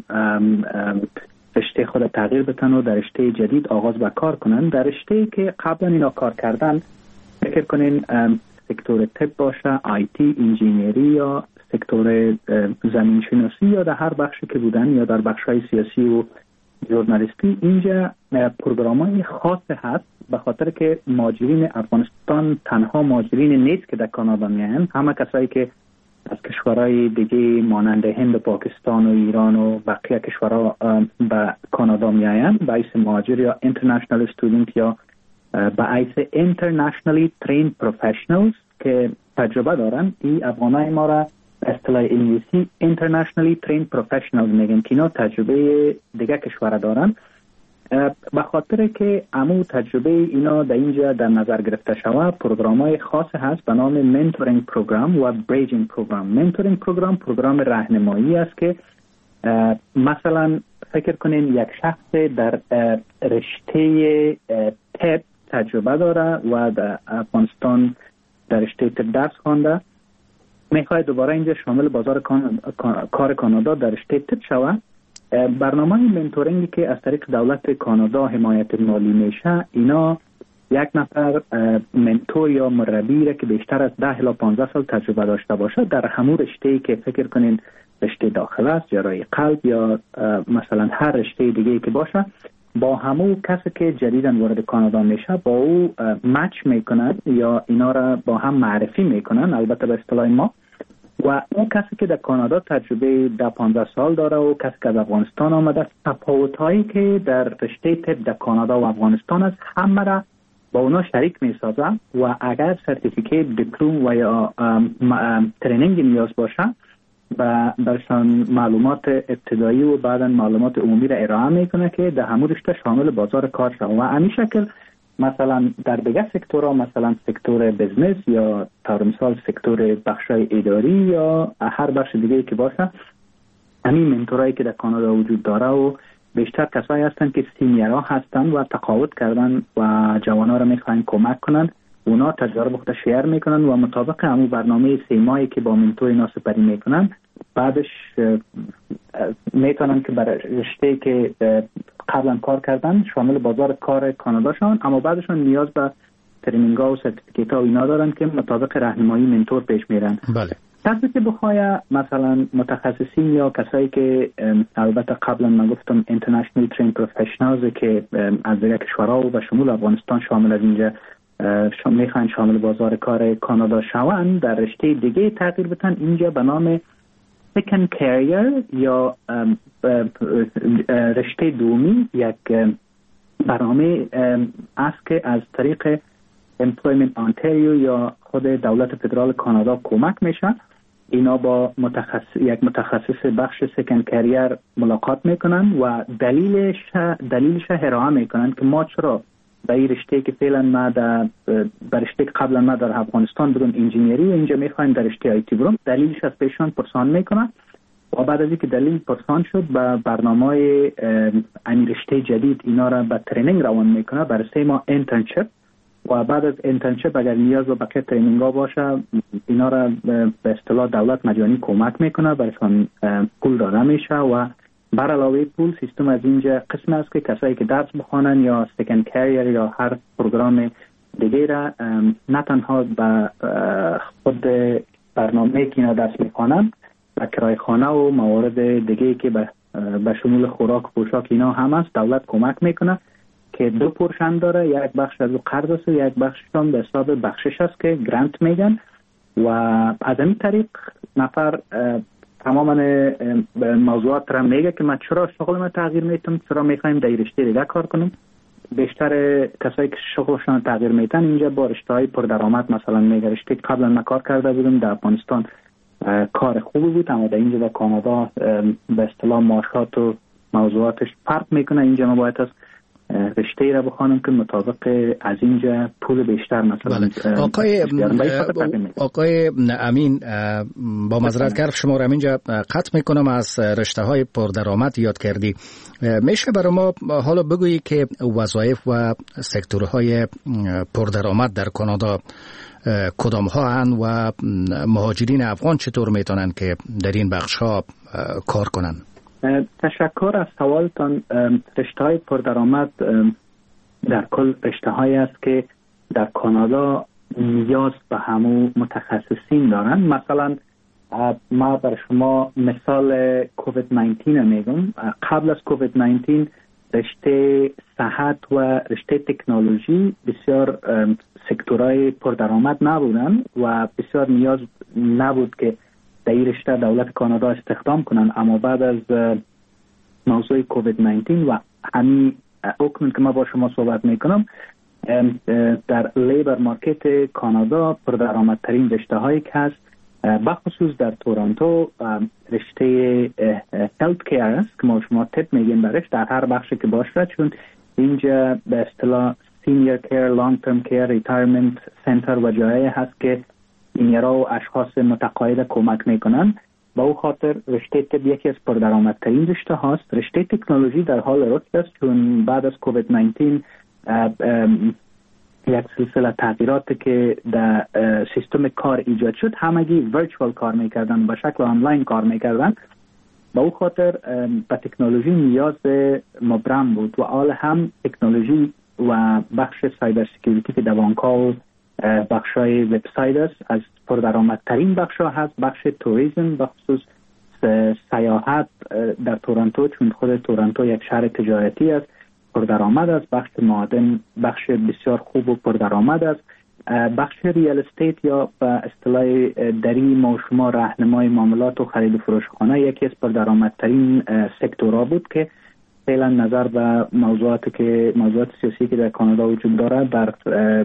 رشته خود تغییر بتن و در رشته جدید آغاز به کار کنن. در رشته که قبلا اینا کار کردن فکر کنین سکتور طب باشه، آی تی، انجینیری یا سکتور زمین شناسی یا در هر بخشی که بودن یا در بخش‌های سیاسی و ژورنالیستی، اینجا پروگرام‌های خاص هست به خاطر که مهاجرین افغانستان تنها مهاجرین نیست که در کانادا میان، همه کسایی که از کشورهای دیگه مانند هند و پاکستان و ایران و بقیه کشورها به کانادا میآیند به حیث مهاجر یا اینترنشنال استودنت یا به حیث internationally trained professionals که تجربه دارن. این افغانای ما را اصطلاح انگلیسی internationally trained professionals میگن که اینا تجربه دیگه کشور دارن. به خاطر که امو تجربه اینا در اینجا در نظر گرفته شود، پروگرام‌های خاص هست به نام منتورینگ پروگرام و بریجینگ پروگرام. منتورینگ پروگرام پروگرام راهنمایی است که مثلا فکر کنین یک شخص در رشته طب تجربه داره و در افغانستان در رشته طب درس خوانده، میخواد دوباره اینجا شامل بازار کار کانادا در رشته طب شود. برنامه منتورینگی که از طریق دولت کانادا حمایت مالی میشه، اینا یک نفر منتور یا مربی را که بیشتر از ده الی پانزده سال تجربه داشته باشه در همون رشته‌ای که فکر کنین رشته داخل است، جراحی قلب یا مثلا هر رشته دیگه که باشه، با همون کسی که جدیداً وارد کانادا میشه با او مچ میکنن یا اینا را با هم معرفی میکنن، البته به اصطلاح ما. و اون کسی که در کانادا تجربه ده پانزده سال داره و کسی که از افغانستان آمده، تفاوت‌هایی که در رشته طب در کانادا و افغانستان است همه را با اونا شریک میسازه و اگر سرتیفیکیت، دیپلم و یا ترینینگ نیاز باشه و برشان معلومات ابتدایی و بعدا معلومات عمومی را ارائه میکنه که در همون رشته شامل بازار کار شود. و همین شکل مثلا در دیگه سکتورها، مثلا سکتور بزنس یا طور مثال سکتور بخشای اداری یا هر بخش دیگه که باشه، همین منتورایی که در کانادا وجود داره و بیشتر کسایی هستن که سینیرها هستن و تقاعد کردن و جوانا را میخواین کمک کنن، اونا تجربه خود شیر میکنن و مطابق همون برنامه سه ماهی که با منتور اینا سپری میکنن، بعدش میتونن که برای رشته که قبلا کار کردن شامل بازار کار کانادا شون، اما بعدشون نیاز به ترینینگ ها و سرتیفیکیت ها اینا دارن که مطابق راهنمایی منتور پیش میرن. بله. کسی که بخواه مثلا متخصصین یا کسایی که البته قبلا من گفتم international trained professionals که از دیگه کشورها و به شمول افغانستان شامل از اینجا میخوان شامل بازار کار کانادا شوند، در رشته دیگه تغییر بتن، اینجا به نام second career یا رشته دومی یک برنامه است که از طریق Employment Ontario یا خود دولت فدرال کانادا کمک میشه اینا با متخصص یک متخصص بخش سکن کریر ملاقات میکنن و دلیلش دلیلش ارائه میکنن که ما چرا به این رشته که فعلا ما در رشته قبلا ما در افغانستان بودم انجینیری و اینجا میخوایم در رشته آیتی برم، دلیلش از پیشان پرسان میکنن و بعد از اینکه دلیل پرسان شد به برنامه این رشته جدید اینا را به ترینینگ روان میکنه برای سه ماه انترنشپ و بعد از انترنشپ اگر نیاز و بقیه ترینینگ ها باشه اینا را به اصطلاح دولت مجانی کمک میکنه، برایشان پول داده میشه و بر علاوه پول سیستم از اینجا قسم است که کسایی که درس بخوانن یا سکن کریر یا هر پروگرام دیگه را نه تنها به خود برنامه که اینا درس میخوانن و کرای خانه و موارد دیگه که به به شمول خوراک و پوشاک اینا هم است دولت کمک میکنه که دو پورشن داره، یک بخش از قرض است و یک بخش هم به حساب بخشش است که گرانت میگن و از این طریق نفر تماما موضوعات را میگه که من چرا شغل ما تغییر میتم، چرا میخوایم در رشته دیگه کار کنم. بیشتر کسایی که شغلشان تغییر میتن اینجا با رشته‌های پردرآمد مثلا میگه رشته قبلا من کار کرده بودم در افغانستان کار خوبی بود اما در اینجا در کانادا به اصطلاح معاشات و موضوعاتش فرق میکنه، اینجا ما باید از رشته را بخوانم که مطابق از اینجا پول بیشتر مثلا بله. آقای آقای امین با معذرت کار شما را اینجا قطع میکنم، از رشته های پردرآمد یاد کردی، میشه برای ما حالا بگویی که وظایف و سکتورهای پردرآمد در کانادا کدام ها هستند و مهاجرین افغان چطور میتونن که در این بخش ها کار کنن؟ تشکر از سوالتان. رشته های پردرآمد در کل رشته هایی است که در کانادا نیاز به همو متخصصین دارن. مثلا ما بر شما مثال کووید نوزده میگم. قبل از کووید نوزده رشته صحت و رشته تکنولوژی بسیار سکتورهای پردرآمد نبودن و بسیار نیاز نبود که در این رشته دولت کانادا استخدام کنن، اما بعد از موضوع کووید نوزده و همین اکنون که ما با شما صحبت میکنم در لیبر مارکت کانادا پردرآمدترین رشته هایی که هست بخصوص در تورنتو رشته هلت کیر است که ما شما تپ میگیم برش در هر بخشی که باشه، چون اینجا به اصطلاح سینیر کیر، لانگ ترم کیر، ریتایرمنت سنتر و جایی هست که اینرا و اشخاص متقاعد کمک میکنن. با او خاطر رشته طب یکی از پردرآمدترین رشته هاست. رشته تکنولوژی در حال رشد است چون بعد از کووید نوزده یک سلسله تغییرات که در سیستم کار ایجاد شد همگی ورچوال کار میکردن، به شکل آنلاین کار میکردن. با او خاطر به تکنولوژی نیاز مبرم بود و حال هم تکنولوژی و بخش سایبر سکیوریتی که در بانک‌ها و بخشای وبسایت است از پردرآمدترین بخش‌ها هست. بخش توریسم بخصوص سیاحت در تورنتو چون خود تورنتو یک شهر تجارتی است پردرآمد است. بخش معادن بخش بسیار خوب و پردرآمد است. بخش ریال استیت یا به اصطلاح دری ما شما راهنمای معاملات و خرید و فروش خانه یکی از پردرآمدترین سکتورها بود که فعلا نظر به موضوعاتی که موضوعات سیاسی که در کانادا وجود داره در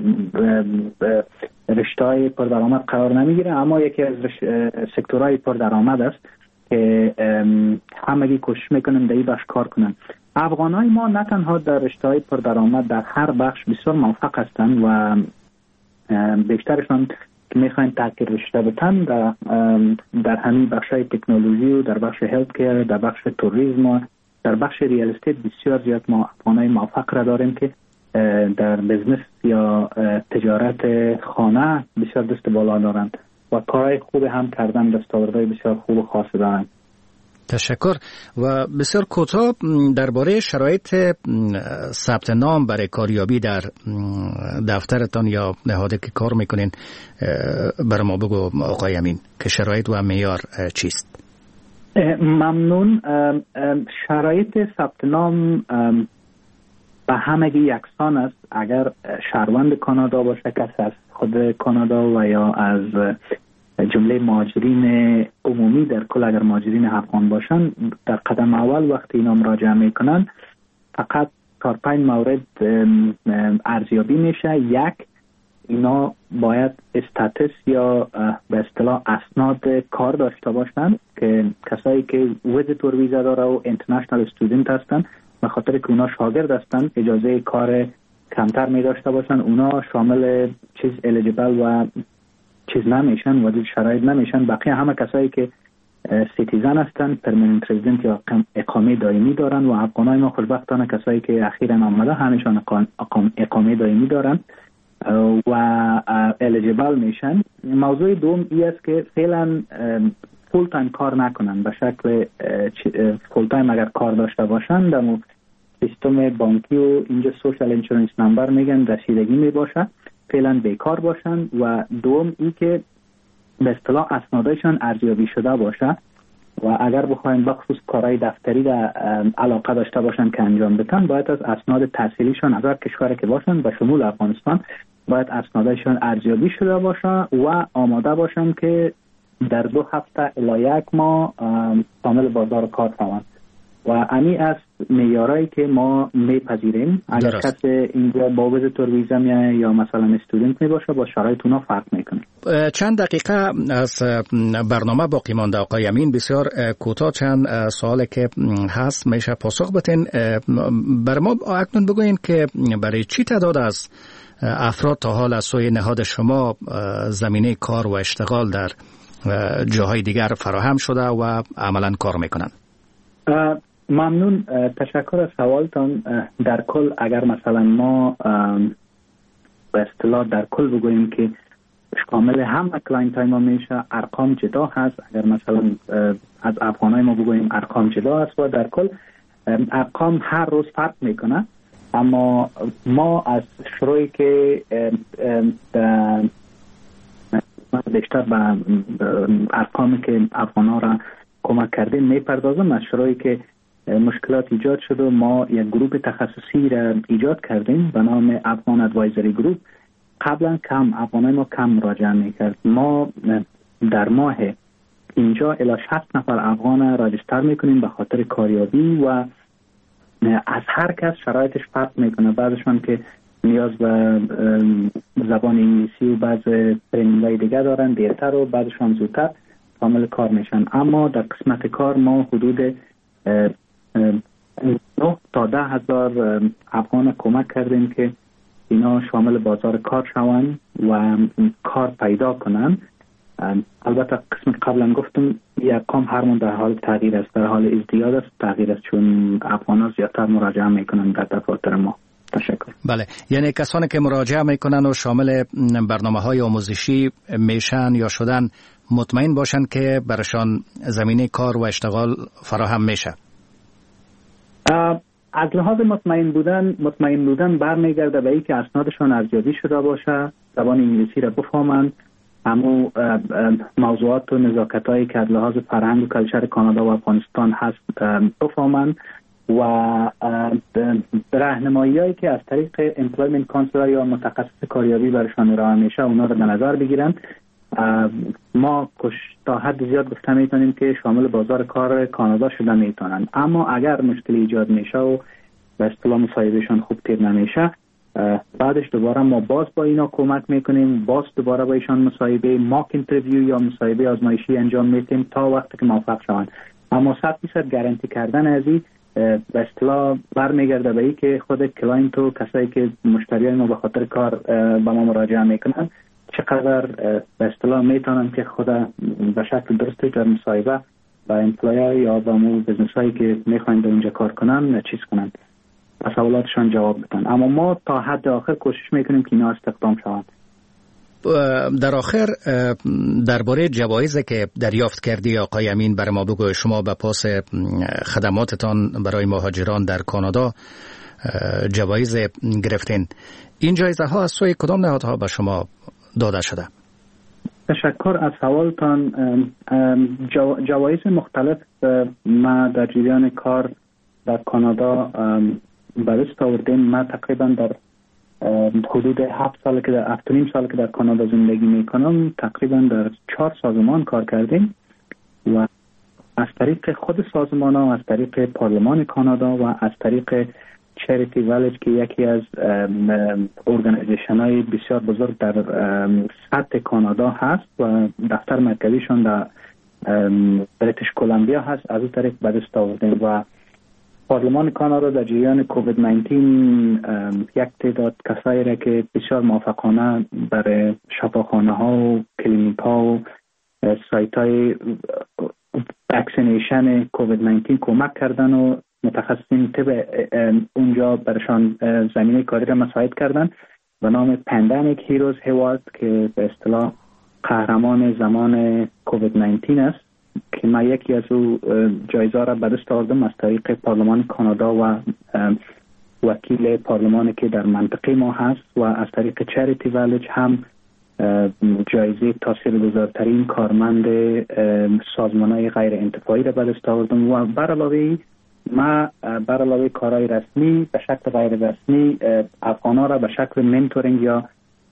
رشته‌های پردرآمد قرار نمیگیره، اما یکی از سکتورهای پردرآمد است که همگی کوشش میکنن در این بخش کار کنن. افغانای ما نه تنها در رشته‌های پردرآمد در هر بخش بسیار موفق هستند و بیشترشان که میخواین تغییر رشته بتن در, در همین بخشای تکنولوژی و در بخش هلت کیر، در بخش توریسم و در بخش ریال استیت بسیار زیاد ما افغانای موفق را داریم که در بزنس یا تجارت خانه بسیار دست بالا دارند و کارهای خوب هم کردن، دستاوردهای بسیار خوب و خاص دارند. تشکر. و بسیار کوتاه درباره شرایط ثبت نام برای کاریابی در دفترتان یا نهادی که کار میکنین برای ما بگو آقای امین که شرایط و معیار چیست؟ ممنون. شرایط ثبت نام به همگی یکسان است. اگر شهروند کانادا باشه، کس از خود کانادا و یا از جمله مهاجرین عمومی در کل اگر مهاجرین افغان باشن در قدم اول وقتی اینا مراجعه میکنن فقط چهار پنج مورد ارزیابی میشه. یک اینا باید استاتس یا به اصطلاح اسناد کار داشته باشند که کسایی که ویزیتور ویزا داره و اینترنشنال استودنت هستن به خاطر که اونا شاگرد هستن اجازه کار کمتر می داشته باشن، اونا شامل چیز الیجیبل و چیز نمیشن و شرایط نمیشن. بقیه همه کسایی که سیتیزن هستن، پرمننت رزیدنت یا اقامه دائمی دارن و افغانای ما خوشبختانه کسایی که اخیراً آمده همیشان اقامه دائمی دارن و الیجیبل میشن. موضوع دوم ای است که فعلا فول تایم کار نکنن، به شکل فول تایم اگر کار داشته باشن در سیستم بانکی و اینجا سوشال انشورنس نمبر میگن رسیدگی میباشه، فعلا بیکار باشن. و دوم ای که به اصطلاح اسنادشان ارزیابی شده باشه و اگر بخواین بخصوص کارهای دفتری را علاقه داشته باشن که انجام بدن باید از اسناد تحصیلیشان از هر کشوری که باشن به شمول افغانستان باید اسنادشان ارزیابی شده باشه و آماده باشن که در دو هفته الی یک ماه کامل بازار کار شوند و امی از معیارایی که ما میپذیریم. اگر کسی اینجا با ویزیتور ویزا میایه یا مثلا استودنت میباشه با شرایط اونا فرق میکنه. چند دقیقه از برنامه باقی مانده آقای امین، بسیار کوتاه چند سوالی که هست میشه پاسخ بدین. بر ما اکنون بگوین که برای چی تعداد از افراد تا حال از سوی نهاد شما زمینه کار و اشتغال در جاهای دیگر فراهم شده و عملا کار میکنن؟ ممنون، تشکر از سوالتان. در کل اگر مثلا ما به اصطلاح در کل بگوییم که شامل همه کلاینت های ما میشه، ارقام جدا هست. اگر مثلا از افغانای ما بگوییم ارقام جدا هست و در کل ارقام هر روز فرق میکنه. اما ما از شروعی که بیشتر به ارقامی که افغانا را کمک کردیم میپردازم. از شروعی که مشکلات ایجاد شد و ما یک گروه تخصصی را ایجاد کردیم به نام افغان ادوایزری گروپ. قبلا کم افغانای ما کم مراجعه میکرد. ما در ماه اینجا الی شصت نفر افغان راجستر میکنیم به خاطر کاریابی و از هر کس شرایطش فرق میکنه. بعضشان که نیاز به زبان انگلیسی و بعض ترینینگ‌های دیگه دارن دیرتر و بعضشان زودتر کامل کار میشن. اما در قسمت کار ما حدود نه تا ده هزار افغان کمک کردیم که اینا شامل بازار کار شوند و کار پیدا کنن. البته قسم قبلا گفتم یک ارقام هرمون در حال تغییر است، در حال ازدیاد است، تغییر است، چون افغان زیادتر مراجعه میکنن در دفاتر ما. تشکر. بله، یعنی کسانی که مراجعه میکنن و شامل برنامه های آموزشی میشن یا شدن مطمئن باشن که برشان زمینه کار و اشتغال فراهم میشه. از لحاظ مطمئن بودن مطمئن بودن برمیگرده به اینکه اسنادشان ارزیابی شده باشه، زبان انگلیسی را بفهمند، اما موضوعات و نزاکت‌هایی که از لحاظ فرهنگ و کلچر کانادا و افغانستان هست بفهمند و راهنمایی‌هایی که از طریق امپلویمنت کانسلر یا متخصص کاریابی برشان ارائه میشه اونا رو در نظر بگیرن. ما تا حد زیاد گفته میتونیم که شامل بازار کار کانادا شده میتونن، اما اگر مشکل ایجاد میشه و به اصطلاح مصاحبهشان خوب تیر نمیشه بعدش دوباره ما باز با اینا کمک میکنیم، باز دوباره با ایشان مصاحبه ماک اینترویو یا مصاحبه آزمایشی انجام میدیم تا وقتی که موفق شوند. اما صد درصد گارانتی کردن از این به اصطلاح برمیگرده به این که خود کلاینت و کسایی که مشتریان ما به خاطر کار به ما مراجعه میکنن چقدر به اصطلاح میتونن که خود به شکل درستی در مصاحبه با امپلایر یا با مو بزنس هایی که میخواین در اونجا کار کنن چیز کنن و سوالاتشان جواب بدن. اما ما تا حد آخر کوشش میکنیم که اینا استخدام شوند. در آخر درباره جوایزی که دریافت کردی آقای امین برای ما بگو. شما به پاس خدماتتان برای مهاجران در کانادا جوایز گرفتین. این جایزه ها از سوی کدام نهادها به شما داده شده؟ تشکر از سوالتان. جو، جوایز مختلف ما در جریان کار در کانادا به دست آوردیم. ما تقریبا در حدود هفت سال که در هفت و نیم سال که در کانادا زندگی میکنم تقریبا در چهار سازمان کار کردیم و از طریق خود سازمان ها، از طریق پارلمان کانادا و از طریق چریتی ویلیج که یکی از ارگانیزیشن های بسیار بزرگ در سطح کانادا هست و دفتر مرکزیشون در بریتیش کلمبیا هست، از اون طریق به دست آوردیم و پارلمان کانادا در جریان کووید نوزده یک تعداد کسایی را که بسیار موفقانه برای شفاخانه ها و کلینیک ها و سایت های واکسینیشن کووید نوزده کمک کردن و متخصصین طب اونجا برشان زمینه کاری را مساعد کردن به نام پندمیک هیروز هیوارد که به اصطلاح قهرمان زمان کووید نوزده است که من یکی از او جایزه را به دست آوردم از طریق پارلمان کانادا و وکیل پارلمانی که در منطقه ما هست و از طریق چریتی ویلیج هم جایزه تاثیرگذارترین کارمند سازمان‌های غیر انتفاعی را به دست آوردم و بر علاوه ما بر علاوه کارهای رسمی به شکل غیر رسمی افغان‌ها را به شکل منتورینگ یا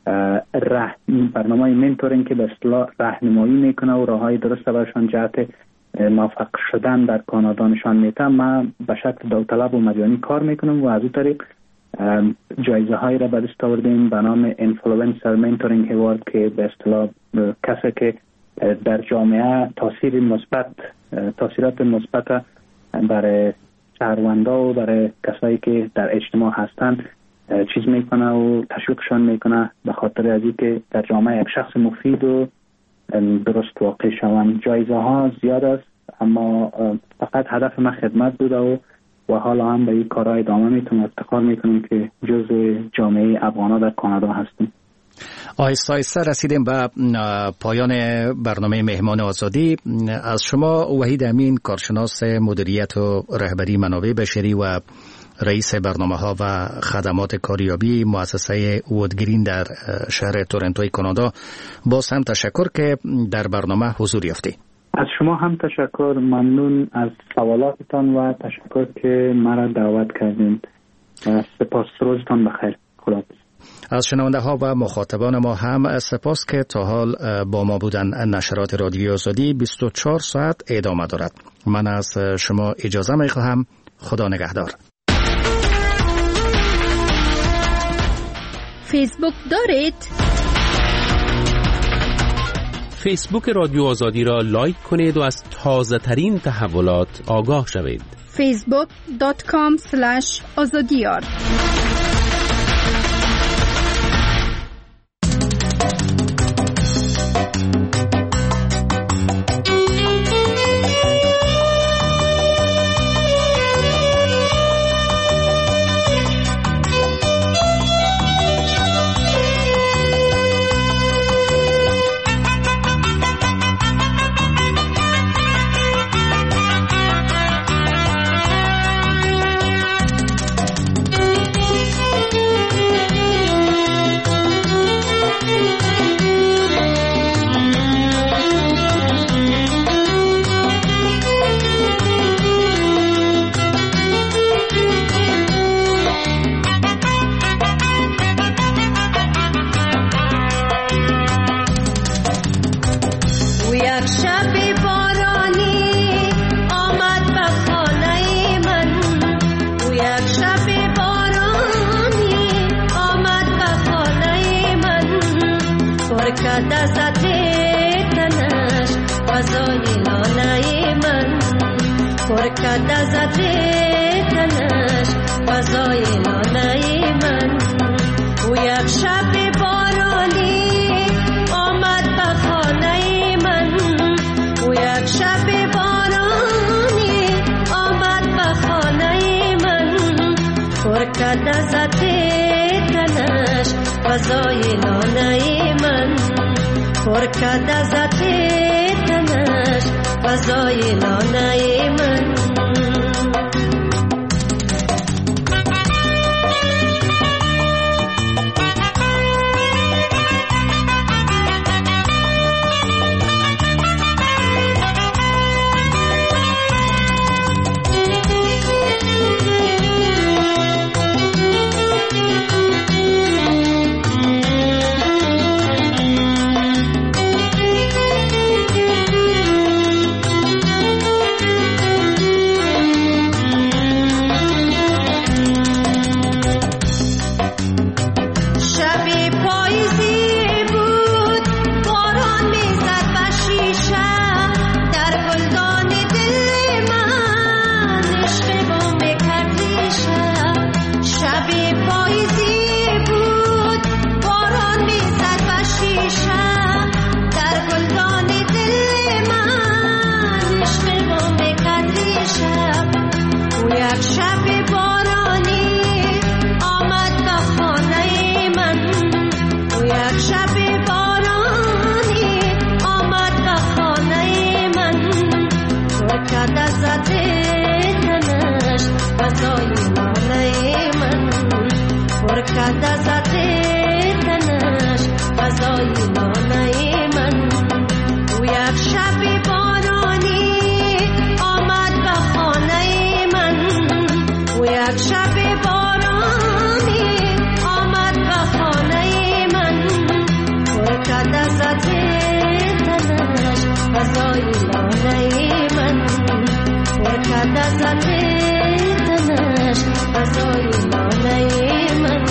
برنامه منتورینگ که به اصطلاح راهنمایی میکنه و راههای درست براشان جهت موفق شدن در کانادا نشان میده. من به شکل داوطلب و مجانی کار میکنم و از اون طریق جایزه هایی را به دست آوردیم به نام اینفلوئنسر منتورینگ هیوارد که به اصطلاح کسی که در جامعه تاثیر مثبت تاثیرات مثبت برای شهروندا و برای کسایی که در اجتماع هستند چیز میکنه و تشویقشان میکنه به خاطر از اینکه در جامعه یک شخص مفید و درست واقع شوند. جایزه ها زیاد است اما فقط هدف من خدمت بوده و و حالا هم به این کارها ادامه میتونم. افتخار میکنم که جزء جامعه افغانا در کانادا هستیم. آهسته آهسته رسیدیم به پایان برنامه مهمان آزادی. از شما وحید امین، کارشناس مدیریت و رهبری منابع بشری و رئیس برنامه ها و خدمات کاریابی مؤسسه وودگرین در شهر تورنتوی کانادا، باز هم تشکر که در برنامه حضور یافتی. از شما هم تشکر، ممنون از سوالاتتان و تشکر که مرا دعوت کردین. سپاس، روزتان بخیر. خداحافظ. از شنونده ها و مخاطبان ما هم سپاس که تا حال با ما بودن. نشرات رادیوی آزادی بیست و چهار ساعت ادامه دارد. من از شما اجازه می خواهم. خدا نگهدار. فیسبوک دارید؟ فیسبوک رادیو آزادی را لایک کنید و از تازه ترین تحولات آگاه شوید. فیسبوک دات کام اسلش آزادیار. یک شب بارانی آمد به خانه من، او یک شب بارانی آمد به خانه من، پر کرد زده تنش غذای نانه من، پر کرد زده تنش غذای نانه من. او یک شب بارانی آمد به خانه من، او یک شب بارانی آمد به خانه من، پر کرد زده تنش غذای نانه من، پر کرد زده تنش غذای نانه من.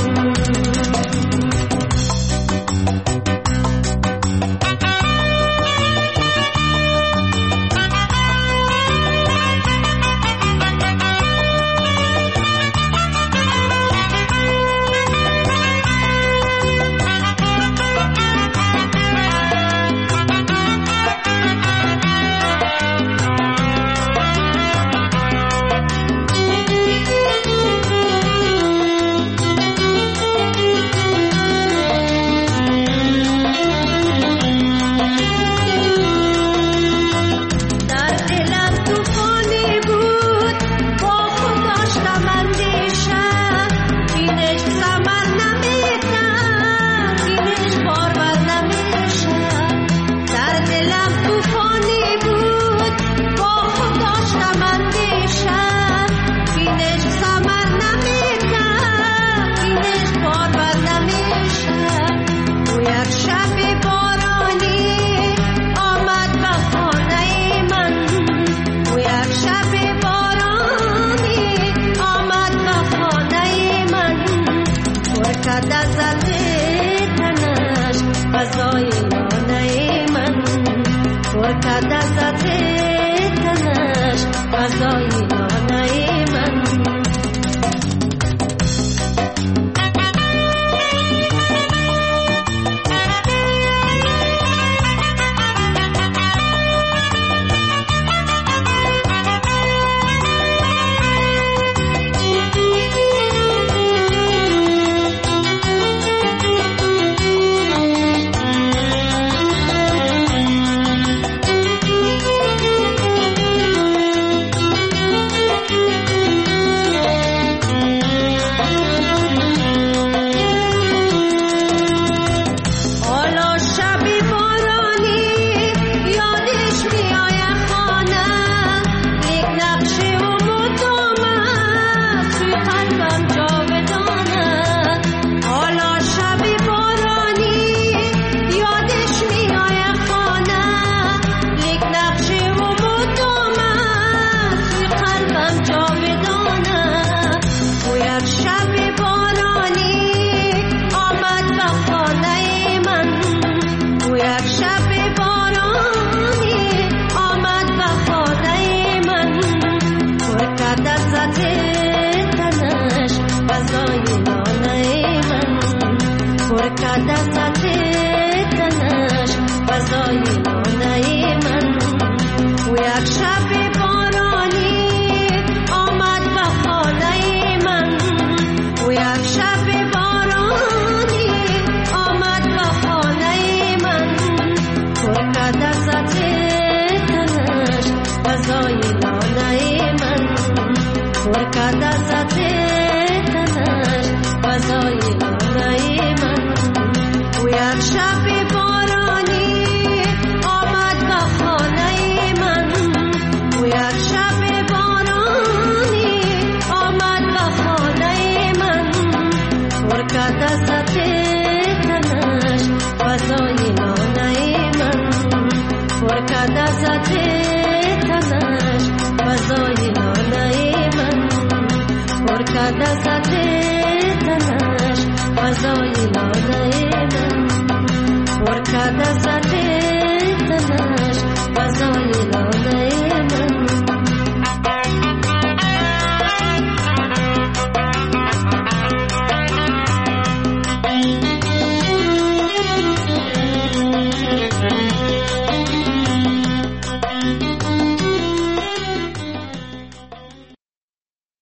Por cada satélite, nas, mas olhe